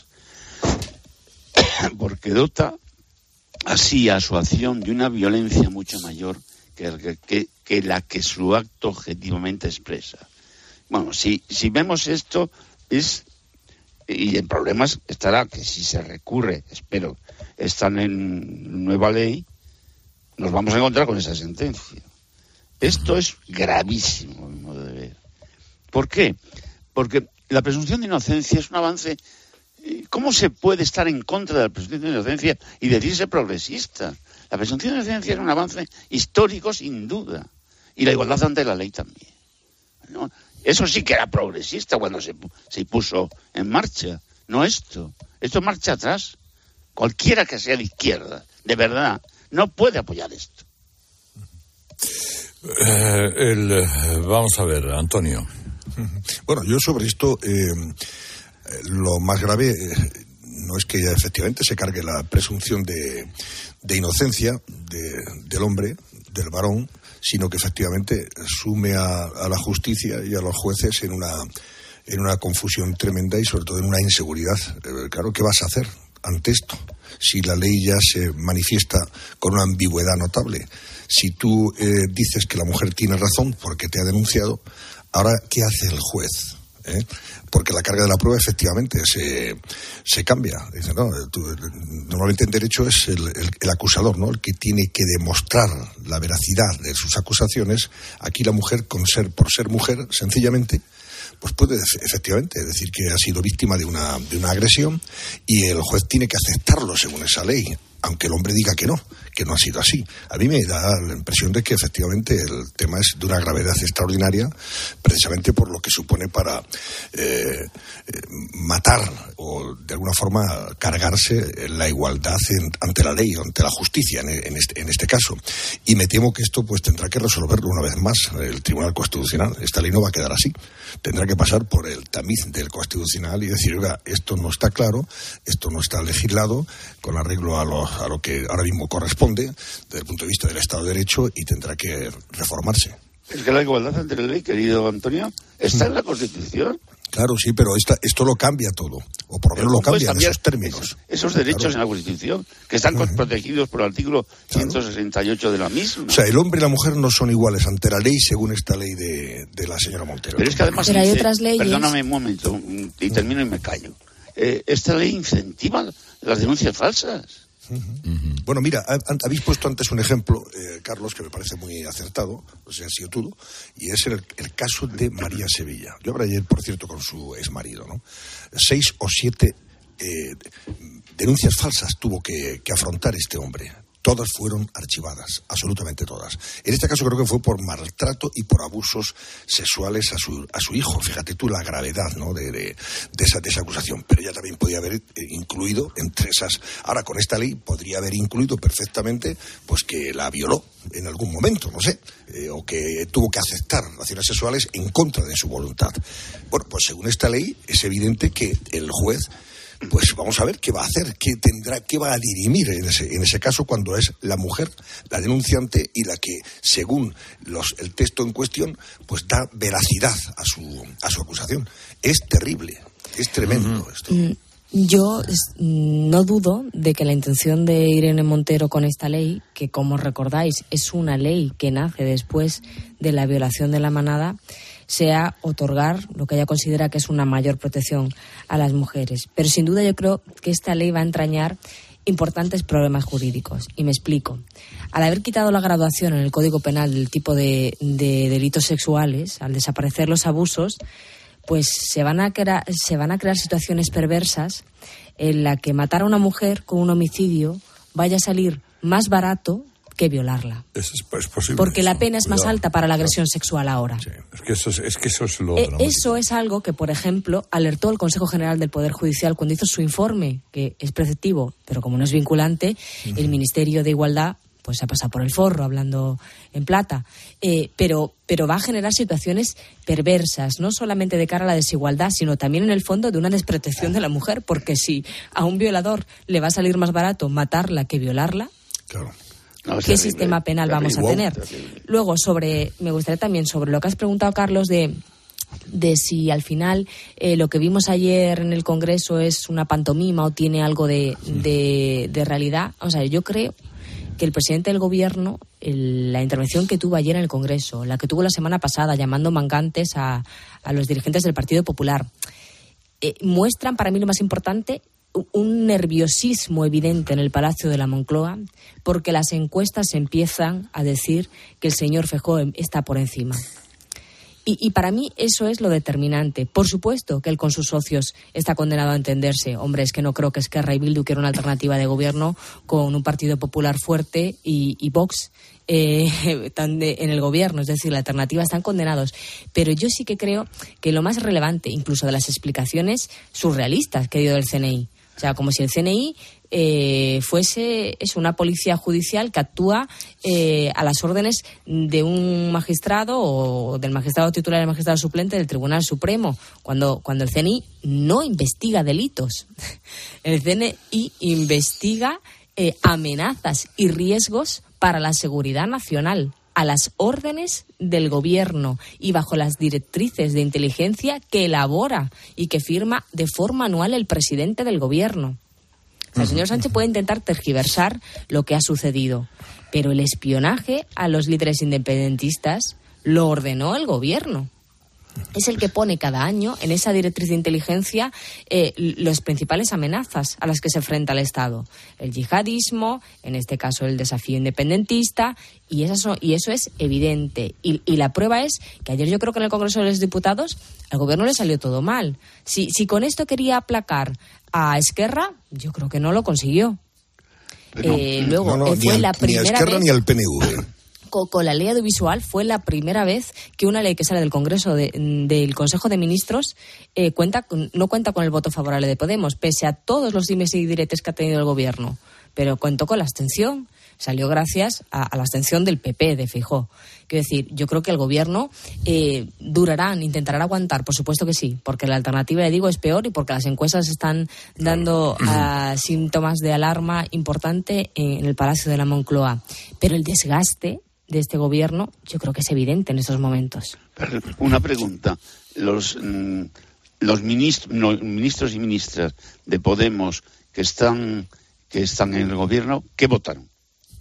porque dota así a su acción de una violencia mucho mayor que, que, que la que su acto objetivamente expresa. Bueno, si, si vemos esto, es y el problema estará que si se recurre, espero, están en nueva ley, nos vamos a encontrar con esa sentencia. Esto es gravísimo, a mi modo de ver. ¿Por qué? Porque la presunción de inocencia es un avance. ¿Cómo se puede estar en contra de la presunción de inocencia y decirse progresista? La presunción de inocencia es un avance histórico sin duda. Y la igualdad ante la ley también, ¿no? Eso sí que era progresista cuando se, se puso en marcha. No esto. Esto es marcha atrás. Cualquiera que sea de izquierda, de verdad, no puede apoyar esto. Eh, el, vamos a ver, Antonio. Bueno, yo sobre esto, eh, lo más grave eh, no es que efectivamente se cargue la presunción de, de inocencia de, del hombre, del varón, sino que efectivamente sume a, a la justicia y a los jueces en una, en una confusión tremenda y sobre todo en una inseguridad. Eh, claro, ¿qué vas a hacer ante esto? Si la ley ya se manifiesta con una ambigüedad notable, si tú eh, dices que la mujer tiene razón porque te ha denunciado, ahora, ¿qué hace el juez? ¿Eh? Porque la carga de la prueba efectivamente se, se cambia. Dice, no, tú, normalmente en derecho es el, el, el acusador, ¿no?, el que tiene que demostrar la veracidad de sus acusaciones. Aquí la mujer, con ser, por ser mujer, sencillamente, pues puede efectivamente decir que ha sido víctima de una, de una agresión y el juez tiene que aceptarlo según esa ley, aunque el hombre diga que no, que no ha sido así. A mí me da la impresión de que efectivamente el tema es de una gravedad extraordinaria, precisamente por lo que supone para eh, eh, matar o de alguna forma cargarse la igualdad en, ante la ley, ante la justicia en, en, este, en este caso. Y me temo que esto pues tendrá que resolverlo una vez más el Tribunal Constitucional. Esta ley no va a quedar así. Tendrá que pasar por el tamiz del Constitucional y decir, oiga, esto no está claro, esto no está legislado con arreglo a lo, a lo que ahora mismo corresponde desde el punto de vista del Estado de Derecho y tendrá que reformarse. Es que la igualdad ante la ley, querido Antonio, está en la Constitución. Claro, sí, pero esta, esto lo cambia todo, o por lo menos lo cambia en esos términos. Esos, esos derechos claro. En la Constitución, que están uh-huh. protegidos por el artículo claro. ciento sesenta y ocho de la misma. O sea, el hombre y la mujer no son iguales ante la ley según esta ley de, de la señora Montero. Pero es que además, pero dice, hay otras leyes. Perdóname un momento, y termino y me callo. Eh, esta ley incentiva las denuncias falsas. Uh-huh. Uh-huh. Bueno, mira, habéis puesto antes un ejemplo, eh, Carlos, que me parece muy acertado, o sea, ha sido todo, y es el, el caso de María Sevilla. Yo hablé ayer, por cierto, con su exmarido, ¿no? Seis o siete eh, denuncias falsas tuvo que, que afrontar este hombre. Todas fueron archivadas, absolutamente todas. En este caso creo que fue por maltrato y por abusos sexuales a su, a su hijo. Fíjate tú la gravedad, ¿no?, de, de, de, esa, de esa acusación. Pero ella también podía haber eh, incluido entre esas... Ahora, con esta ley podría haber incluido perfectamente pues que la violó en algún momento, no sé, eh, o que tuvo que aceptar relaciones sexuales en contra de su voluntad. Bueno, pues según esta ley es evidente que el juez... Pues vamos a ver qué va a hacer, qué tendrá, qué va a dirimir en ese, en ese caso cuando es la mujer, la denunciante y la que, según los, el texto en cuestión, pues da veracidad a su, a su acusación. Es terrible, es tremendo uh-huh. esto. Yo no dudo de que la intención de Irene Montero con esta ley, que como recordáis es una ley que nace después de la violación de la manada, sea otorgar lo que ella considera que es una mayor protección a las mujeres. Pero sin duda yo creo que esta ley va a entrañar importantes problemas jurídicos. Y me explico. Al haber quitado la graduación en el Código Penal del tipo de, de delitos sexuales, al desaparecer los abusos, pues se van a crear, se van a crear situaciones perversas en la que matar a una mujer con un homicidio vaya a salir más barato que violarla. Es, es posible. Porque eso. la pena es Cuidado. más alta para la agresión sexual ahora. Sí. Es que eso es, es que eso es lo eh, dramático. Eso es algo que, por ejemplo, alertó el Consejo General del Poder Judicial cuando hizo su informe, que es preceptivo, pero como no es vinculante, uh-huh. el Ministerio de Igualdad pues se ha pasado por el forro hablando en plata. Eh, pero, pero va a generar situaciones perversas, no solamente de cara a la desigualdad, sino también en el fondo de una desprotección de la mujer, porque si a un violador le va a salir más barato matarla que violarla, claro. No, ¿qué terrible, sistema penal terrible, vamos a tener? Terrible. Luego, sobre, me gustaría también sobre lo que has preguntado, Carlos, de, de si al final eh, lo que vimos ayer en el Congreso es una pantomima o tiene algo de, de, de realidad. O sea, yo creo que el presidente del gobierno, el, la intervención que tuvo ayer en el Congreso, la que tuvo la semana pasada llamando mangantes a, a los dirigentes del Partido Popular, eh, muestran, para mí lo más importante, un nerviosismo evidente en el Palacio de la Moncloa, porque las encuestas empiezan a decir que el señor Feijóo está por encima. Y, y para mí eso es lo determinante. Por supuesto que él con sus socios está condenado a entenderse. Hombre, es que no creo que Esquerra y Bildu quiera una alternativa de gobierno con un Partido Popular fuerte y, y Vox eh, en el gobierno. Es decir, la alternativa están condenados. Pero yo sí que creo que lo más relevante, incluso de las explicaciones surrealistas que ha ido el C N I, o sea, como si el C N I eh, fuese es una policía judicial que actúa eh, a las órdenes de un magistrado o del magistrado titular y del magistrado suplente del Tribunal Supremo, cuando, cuando el C N I no investiga delitos. El C N I investiga eh, amenazas y riesgos para la seguridad nacional, a las órdenes del gobierno y bajo las directrices de inteligencia que elabora y que firma de forma anual el presidente del gobierno. O sea, el señor Sánchez puede intentar tergiversar lo que ha sucedido, pero el espionaje a los líderes independentistas lo ordenó el gobierno. Es el que pone cada año en esa directriz de inteligencia eh, las principales amenazas a las que se enfrenta el Estado. El yihadismo, en este caso el desafío independentista, y eso, y eso es evidente. Y, y la prueba es que ayer yo creo que en el Congreso de los Diputados al gobierno le salió todo mal. Si, si con esto quería aplacar a Esquerra, yo creo que no lo consiguió. Eh, luego no, no, fue ni la al, primera ni a Esquerra vez... ni al P N V. Con, con la ley audiovisual fue la primera vez que una ley que sale del Congreso de, del Consejo de Ministros eh, cuenta con, no cuenta con el voto favorable de Podemos, pese a todos los dimes y diretes que ha tenido el gobierno. Pero contó con la abstención. Salió gracias a, a la abstención del P P, de Feijóo. Quiero decir, yo creo que el gobierno eh, durarán, intentarán aguantar, por supuesto que sí, porque la alternativa, le digo, es peor y porque las encuestas están dando uh, síntomas de alarma importante en el Palacio de la Moncloa. Pero el desgaste de este gobierno yo creo que es evidente en estos momentos. Una pregunta. Los, mm, los ministros, no, ministros y ministras de Podemos que están, que están en el gobierno, ¿qué votaron?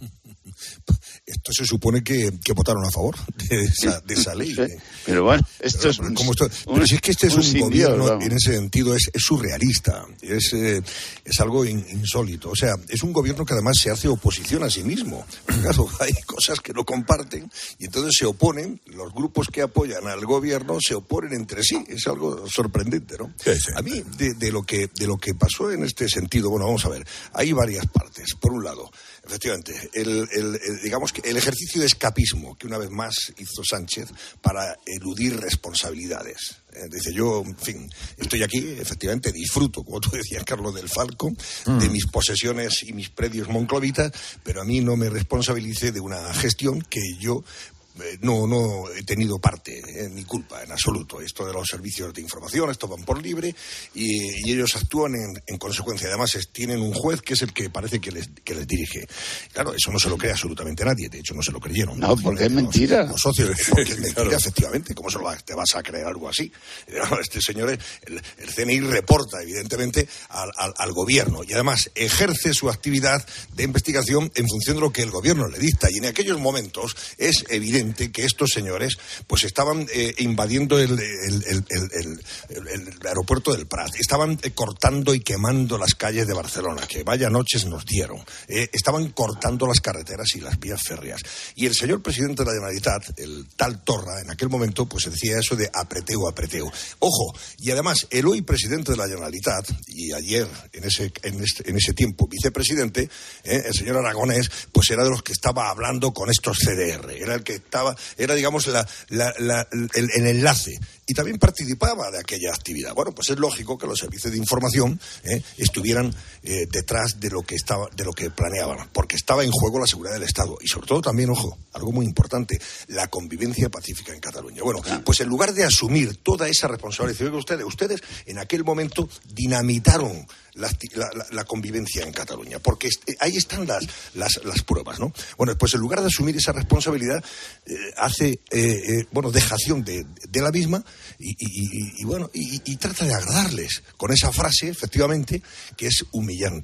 Esto se supone que, que votaron a favor de esa, de esa ley. Sí, pero bueno, esto pero, es un, como esto, un, pero si es que este es un, un gobierno, Dios, en ese sentido, es, es surrealista, es, eh, es algo in, insólito. O sea, es un gobierno que además se hace oposición a sí mismo. Claro, hay cosas que no comparten y entonces se oponen, los grupos que apoyan al gobierno se oponen entre sí. Es algo sorprendente, ¿no? Sí, sí. A mí, de, de, lo que, de lo que pasó en este sentido, bueno, vamos a ver, hay varias partes. Por un lado, efectivamente, el, el, el, digamos que el ejercicio de escapismo que una vez más hizo Sánchez para eludir responsabilidades. Eh, dice, yo, en fin, estoy aquí, efectivamente, disfruto, como tú decías, Carlos, del Falcon, mm. de mis posesiones y mis predios monclovitas, pero a mí no me responsabilice de una gestión que yo... No, no he tenido parte, eh, ni culpa en absoluto. Esto de los servicios de información, esto van por libre y, y ellos actúan en, en consecuencia. Además, es, tienen un juez que es el que parece que les, que les dirige. Claro, eso no se lo cree absolutamente nadie. De hecho, no se lo creyeron. No, porque es mentira. Los, los socios, porque es mentira, claro. Efectivamente. ¿Cómo se lo va, te vas a creer algo así? Este señor, el, el C N I reporta, evidentemente, al, al, al gobierno y además ejerce su actividad de investigación en función de lo que el gobierno le dicta. Y en aquellos momentos es evidente que estos señores pues estaban eh, invadiendo el, el, el, el, el, el aeropuerto del Prat, estaban eh, cortando y quemando las calles de Barcelona, que vaya noches nos dieron, eh, estaban cortando las carreteras y las vías férreas. Y el señor presidente de la Generalitat, el tal Torra, en aquel momento pues decía eso de apreteo, apreteo. Ojo, y además el hoy presidente de la Generalitat, y ayer en ese, en este, en ese tiempo vicepresidente, eh, el señor Aragonés, pues era de los que estaba hablando con estos C D R, era el que estaba era, digamos, la, la, la, el, el enlace. Y también participaba de aquella actividad. Bueno, pues es lógico que los servicios de información eh, estuvieran eh, detrás de lo que estaba, de lo que planeaban, porque estaba en juego la seguridad del Estado y sobre todo también, ojo, algo muy importante, la convivencia pacífica en Cataluña. Bueno, pues en lugar de asumir toda esa responsabilidad, ustedes, ustedes en aquel momento dinamitaron La, la, la convivencia en Cataluña, porque est- ahí están las, las, las pruebas, ¿no? Bueno, pues en lugar de asumir esa responsabilidad, eh, hace, eh, eh, bueno, dejación de, de la misma y, y, y, y bueno, y, y trata de agradarles con esa frase, efectivamente, que es humillante.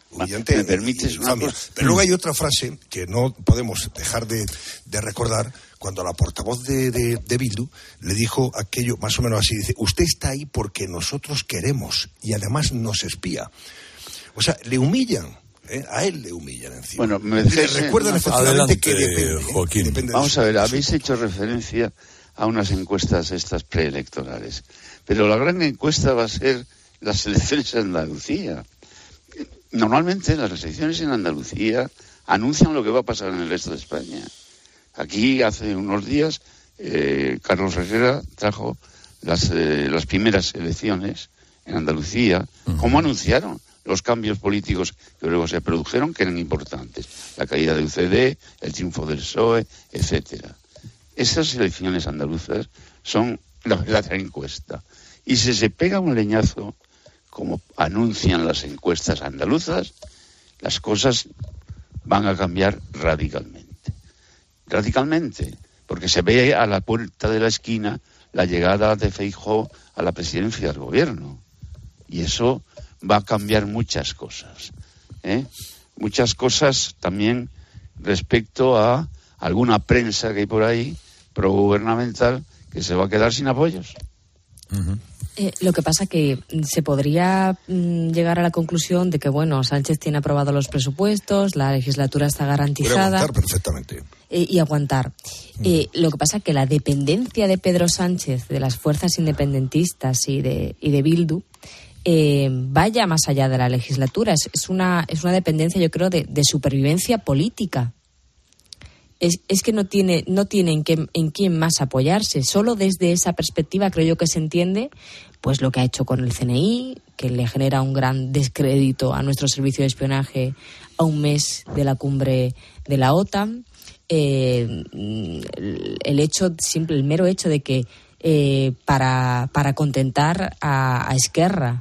humillante. ¿Me permites una cosa? Pero luego hay otra frase que no podemos dejar de, de recordar, cuando la portavoz de, de, de Bildu le dijo aquello más o menos así, dice, usted está ahí porque nosotros queremos y además nos espía. O sea, le humillan. ¿Eh? A él le humillan encima. Bueno, me dejes, le recuerdan efectivamente adelante, que depende, Joaquín. depende Vamos de a ver, habéis hecho referencia a unas encuestas estas preelectorales, pero la gran encuesta va a ser las elecciones en Andalucía. Normalmente las elecciones en Andalucía anuncian lo que va a pasar en el resto de España. Aquí hace unos días eh, Carlos Herrera trajo las, eh, las primeras elecciones en Andalucía. Uh-huh. ¿Cómo anunciaron los cambios políticos que luego se produjeron, que eran importantes? La caída de U C D, el triunfo del P S O E, etcétera. Esas elecciones andaluzas son la verdadera encuesta. Y si se pega un leñazo, como anuncian las encuestas andaluzas, las cosas van a cambiar radicalmente. Radicalmente, porque se ve a la puerta de la esquina la llegada de Feijóo a la presidencia del gobierno. Y eso va a cambiar muchas cosas. ¿eh? Muchas cosas también respecto a alguna prensa que hay por ahí, progubernamental, que se va a quedar sin apoyos. Uh-huh. Eh, lo que pasa que se podría mm, llegar a la conclusión de que, bueno, Sánchez tiene aprobados los presupuestos, la legislatura está garantizada. Puede aguantar perfectamente. Eh, y aguantar. Mm. Eh, lo que pasa que la dependencia de Pedro Sánchez de las fuerzas independentistas y de, y de Bildu eh, vaya más allá de la legislatura. Es, es, una, es una dependencia, yo creo, de, de supervivencia política. Es, es que no tiene, no tiene en, qué, en quién más apoyarse. Solo desde esa perspectiva creo yo que se entiende pues lo que ha hecho con el C N I, que le genera un gran descrédito a nuestro servicio de espionaje a un mes de la cumbre de la OTAN. Eh, el hecho, simple, el mero hecho de que eh, para, para contentar a, a Esquerra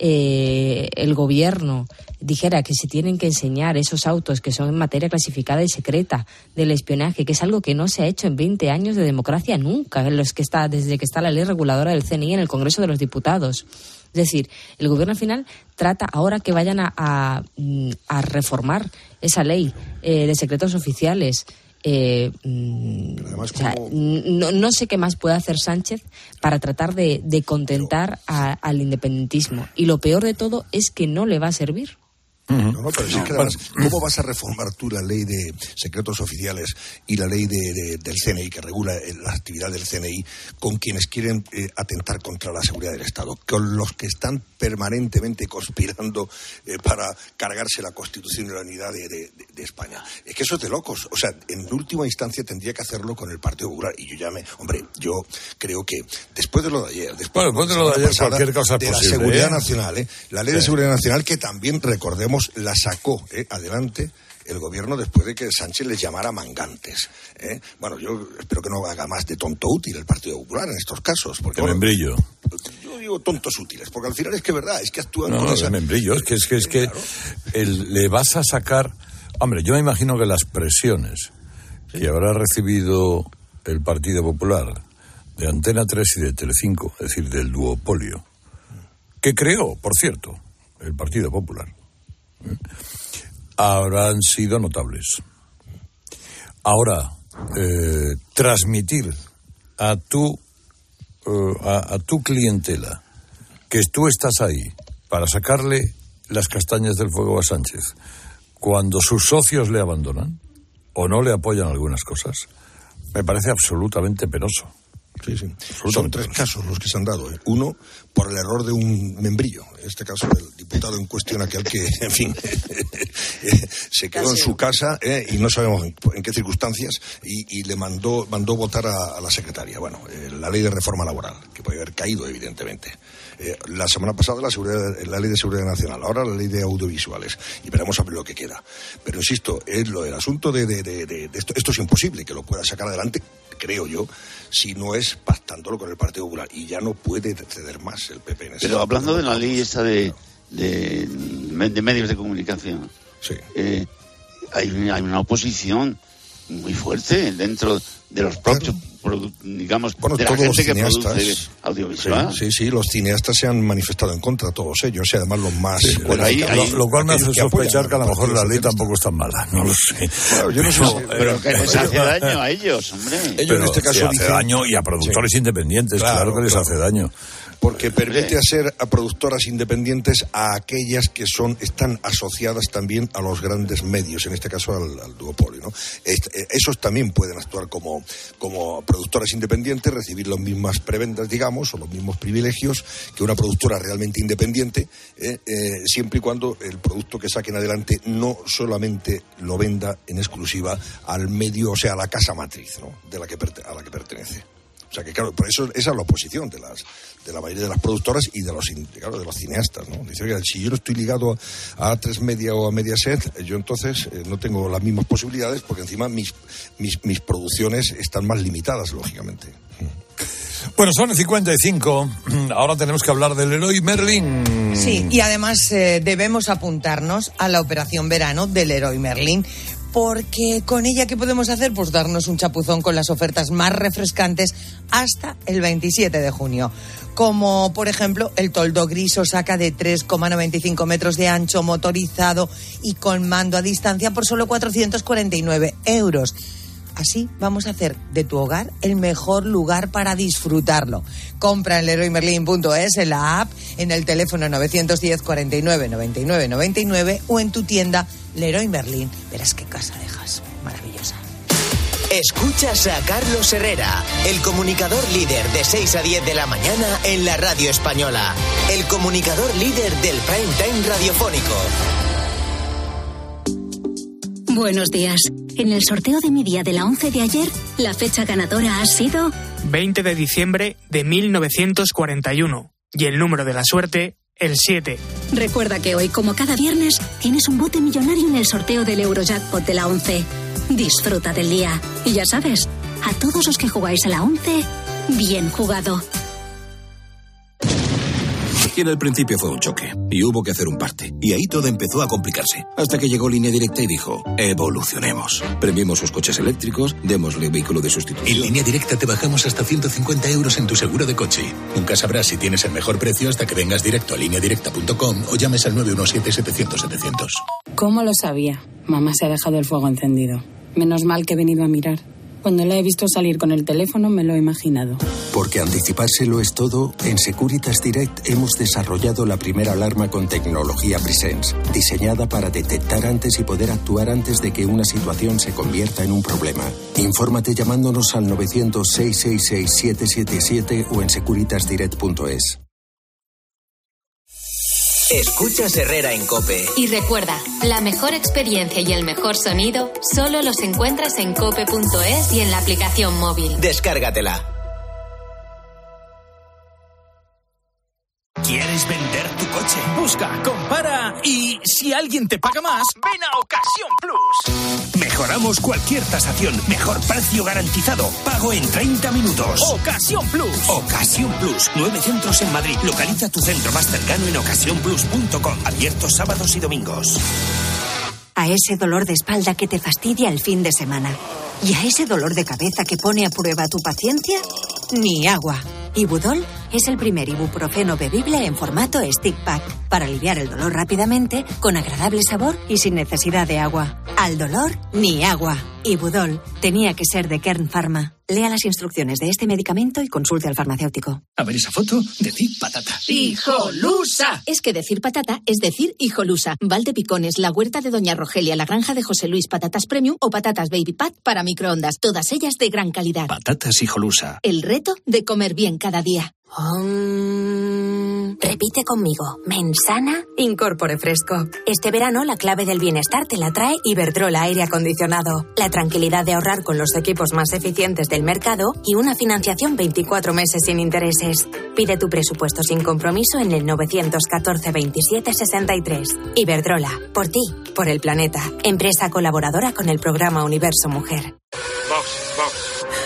eh, el gobierno dijera que se tienen que enseñar esos autos que son en materia clasificada y secreta del espionaje, que es algo que no se ha hecho en veinte años de democracia nunca, en los que está, desde que está la ley reguladora del C N I en el Congreso de los Diputados. Es decir, el gobierno al final trata ahora que vayan a, a, a reformar esa ley eh, de secretos oficiales. Eh, Además, o sea, no, no sé qué más puede hacer Sánchez para tratar de, de contentar a, al independentismo. Y lo peor de todo es que no le va a servir. No, no, pero sí que además, ¿cómo vas a reformar tú la ley de secretos oficiales y la ley de, de, del C N I, que regula la actividad del C N I, con quienes quieren eh, atentar contra la seguridad del Estado, con los que están permanentemente conspirando eh, para cargarse la Constitución y la unidad de, de, de España? Es que eso es de locos. O sea, en última instancia tendría que hacerlo con el Partido Popular. Y yo ya me... Hombre, yo creo que después de lo de ayer, después, bueno, después de lo de ayer, pasada, cualquier cosa es de posible, la seguridad ¿eh? nacional, ¿eh? La ley sí. de seguridad nacional, que también recordemos la sacó eh, adelante el gobierno después de que Sánchez les llamara mangantes. ¿eh? Bueno, yo espero que no haga más de tonto útil el Partido Popular en estos casos. Porque, de membrillo. Bueno, yo digo tontos útiles, porque al final es que es verdad, es que actúan no, con no, esa... de membrillo, es que, es que, es que el, le vas a sacar... Hombre, yo me imagino que las presiones ¿Sí? que habrá recibido el Partido Popular de Antena tres y de Telecinco, es decir, del duopolio, que creó, por cierto, el Partido Popular, habrán sido notables. Ahora, eh, transmitir a tu uh, a, a tu clientela que tú estás ahí para sacarle las castañas del fuego a Sánchez cuando sus socios le abandonan o no le apoyan algunas cosas, me parece absolutamente penoso. Sí, sí. Son tres casos los que se han dado. ¿eh? Uno, por el error de un membrillo. En este caso, el diputado en cuestión, aquel que, en fin, se quedó en su casa ¿eh? y no sabemos en, en qué circunstancias y, y le mandó mandó votar a, a la secretaria. Bueno, eh, la ley de reforma laboral, que puede haber caído, evidentemente. Eh, la semana pasada la, seguridad, la ley de seguridad nacional, ahora la ley de audiovisuales. Y veremos a ver lo que queda. Pero insisto, es lo del asunto de, de, de, de, de esto, esto es imposible que lo pueda sacar adelante, creo yo, si no es pactándolo con el Partido Popular, y ya no puede ceder más el P P en ese. Pero hablando de la ley esta de, de, de medios de comunicación, sí. eh, hay, hay una oposición muy fuerte dentro de los propios, produ- digamos, bueno, de la todos gente los que cineastas, produce audiovisual. Sí, sí, sí, los cineastas se han manifestado en contra, todos ellos, y además los más... Sí, bueno, ahí, ahí, lo, lo cual me hace que sospechar que a lo mejor la ley tampoco es tan mala, no lo sé. Bueno, yo no sé, no, si, pero que les hace daño a ellos, hombre. Ellos pero en este caso sí, hace dicen, daño y a productores sí, independientes, claro, claro que les claro. hace daño. Porque permite hacer a productoras independientes a aquellas que son están asociadas también a los grandes medios, en este caso al, al duopolio, ¿no? Est- esos también pueden actuar como, como productoras independientes, recibir las mismas prebendas, digamos, o los mismos privilegios que una productora realmente independiente, eh, eh, siempre y cuando el producto que saquen adelante no solamente lo venda en exclusiva al medio, o sea, a la casa matriz, ¿no? de la que perte- a la que pertenece. O sea que claro, por eso esa es la oposición de las de la mayoría de las productoras y de los claro, de los cineastas, ¿no? Dice, oiga, si yo no estoy ligado a A tres Media o a Mediaset, yo entonces eh, no tengo las mismas posibilidades porque encima mis mis mis producciones están más limitadas, lógicamente. Bueno, son cincuenta y cinco. Ahora tenemos que hablar del Leroy Merlin. Sí, y además eh, debemos apuntarnos a la operación verano del Leroy Merlin, porque con ella, ¿qué podemos hacer? Pues darnos un chapuzón con las ofertas más refrescantes hasta el veintisiete de junio. Como, por ejemplo, el toldo gris Osaka de tres coma noventa y cinco metros de ancho, motorizado y con mando a distancia por solo cuatrocientos cuarenta y nueve euros. Así vamos a hacer de tu hogar el mejor lugar para disfrutarlo. Compra en leroy merlin punto es, en la app, en el teléfono novecientos diez cuarenta y nueve noventa y nueve noventa y nueve o en tu tienda Leroy Merlin. Verás qué casa dejas. Maravillosa. Escuchas a Carlos Herrera, el comunicador líder de seis a diez de la mañana en la radio española. El comunicador líder del prime time radiofónico. Buenos días. En el sorteo de mi día de la once de ayer, la fecha ganadora ha sido... veinte de diciembre de mil novecientos cuarenta y uno. Y el número de la suerte, el siete. Recuerda que hoy, como cada viernes, tienes un bote millonario en el sorteo del Eurojackpot de la once. Disfruta del día. Y ya sabes, a todos los que jugáis a la once, bien jugado. Y en el principio fue un choque, y hubo que hacer un parte. Y ahí todo empezó a complicarse. Hasta que llegó Línea Directa y dijo, evolucionemos. Premiemos sus coches eléctricos, démosle vehículo de sustitución. En Línea Directa te bajamos hasta ciento cincuenta euros en tu seguro de coche. Nunca sabrás si tienes el mejor precio hasta que vengas directo a línea directa punto com o llames al nueve uno siete setecientos setecientos. ¿Cómo lo sabía? Mamá se ha dejado el fuego encendido. Menos mal que he venido a mirar. Cuando la he visto salir con el teléfono me lo he imaginado. Porque anticipárselo es todo, en Securitas Direct hemos desarrollado la primera alarma con tecnología Presence, diseñada para detectar antes y poder actuar antes de que una situación se convierta en un problema. Infórmate llamándonos al novecientos, seiscientos sesenta y seis, siete siete siete o en securitas direct punto es. Escuchas Herrera en COPE. Y recuerda, la mejor experiencia y el mejor sonido solo los encuentras en cope punto es y en la aplicación móvil. Descárgatela. ¿Quieres vender tu coche? Busca, compara y si alguien te paga más, ven a Ocasión Plus. Mejoramos cualquier tasación. Mejor precio garantizado. Pago en treinta minutos. Ocasión Plus. Ocasión Plus. Nueve centros en Madrid. Localiza tu centro más cercano en ocasión plus punto com. Abiertos sábados y domingos. A ese dolor de espalda que te fastidia el fin de semana. Y a ese dolor de cabeza que pone a prueba tu paciencia, ni agua. Ibudol es el primer ibuprofeno bebible en formato stick pack para aliviar el dolor rápidamente, con agradable sabor y sin necesidad de agua. Al dolor, ni agua. Ibudol tenía que ser de Kern Pharma. Lea las instrucciones de este medicamento y consulte al farmacéutico. A ver esa foto, decir patata. ¡Hijolusa! Es que decir patata es decir hijolusa. Valdepicones, la huerta de Doña Rogelia, la granja de José Luis, patatas premium o patatas baby pat para microondas. Todas ellas de gran calidad. Patatas hijolusa. El reto de comer bien cada día. Um, repite conmigo. Mensana, incorpore fresco. Este verano la clave del bienestar te la trae Iberdrola Aire Acondicionado. La tranquilidad de ahorrar con los equipos más eficientes del mercado y una financiación veinticuatro meses sin intereses. Pide tu presupuesto sin compromiso en el novecientos catorce veintisiete sesenta y tres. Iberdrola, por ti, por el planeta. Empresa colaboradora con el programa Universo Mujer. Box, box.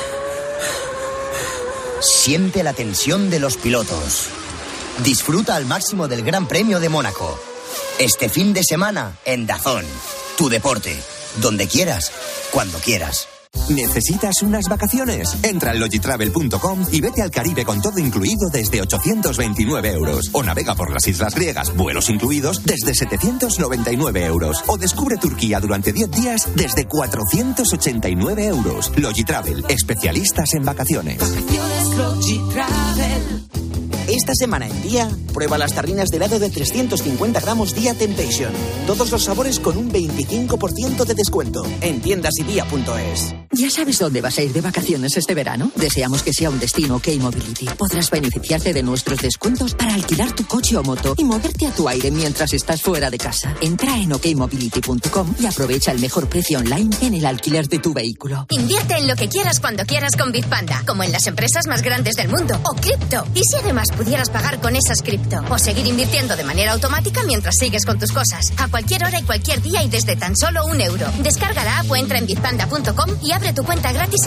Siente la tensión de los pilotos. Disfruta al máximo del Gran Premio de Mónaco. Este fin de semana en DAZN. Tu deporte. Donde quieras, cuando quieras. ¿Necesitas unas vacaciones? Entra en logitravel punto com y vete al Caribe con todo incluido desde ochocientos veintinueve euros. O navega por las islas griegas, vuelos incluidos, desde setecientos noventa y nueve euros. O descubre Turquía durante diez días desde cuatrocientos ochenta y nueve euros. Logitravel, especialistas en vacaciones. Vacaciones Logitravel. Esta semana en Día, prueba las tarrinas de helado de trescientos cincuenta gramos Día Temptation. Todos los sabores con un veinticinco por ciento de descuento. En tiendas y día punto es. ¿Ya sabes dónde vas a ir de vacaciones este verano? Deseamos que sea un destino K-Mobility. Podrás beneficiarte de nuestros descuentos para alquilar tu coche o moto y moverte a tu aire mientras estás fuera de casa. Entra en ok mobility punto com y aprovecha el mejor precio online en el alquiler de tu vehículo. Invierte en lo que quieras cuando quieras con Bitpanda, como en las empresas más grandes del mundo. O cripto. ¿Y si además pudieras pagar con esas cripto? O seguir invirtiendo de manera automática mientras sigues con tus cosas. A cualquier hora y cualquier día y desde tan solo un euro. Descarga la app o entra en bitpanda punto com y abre tu cuenta gratis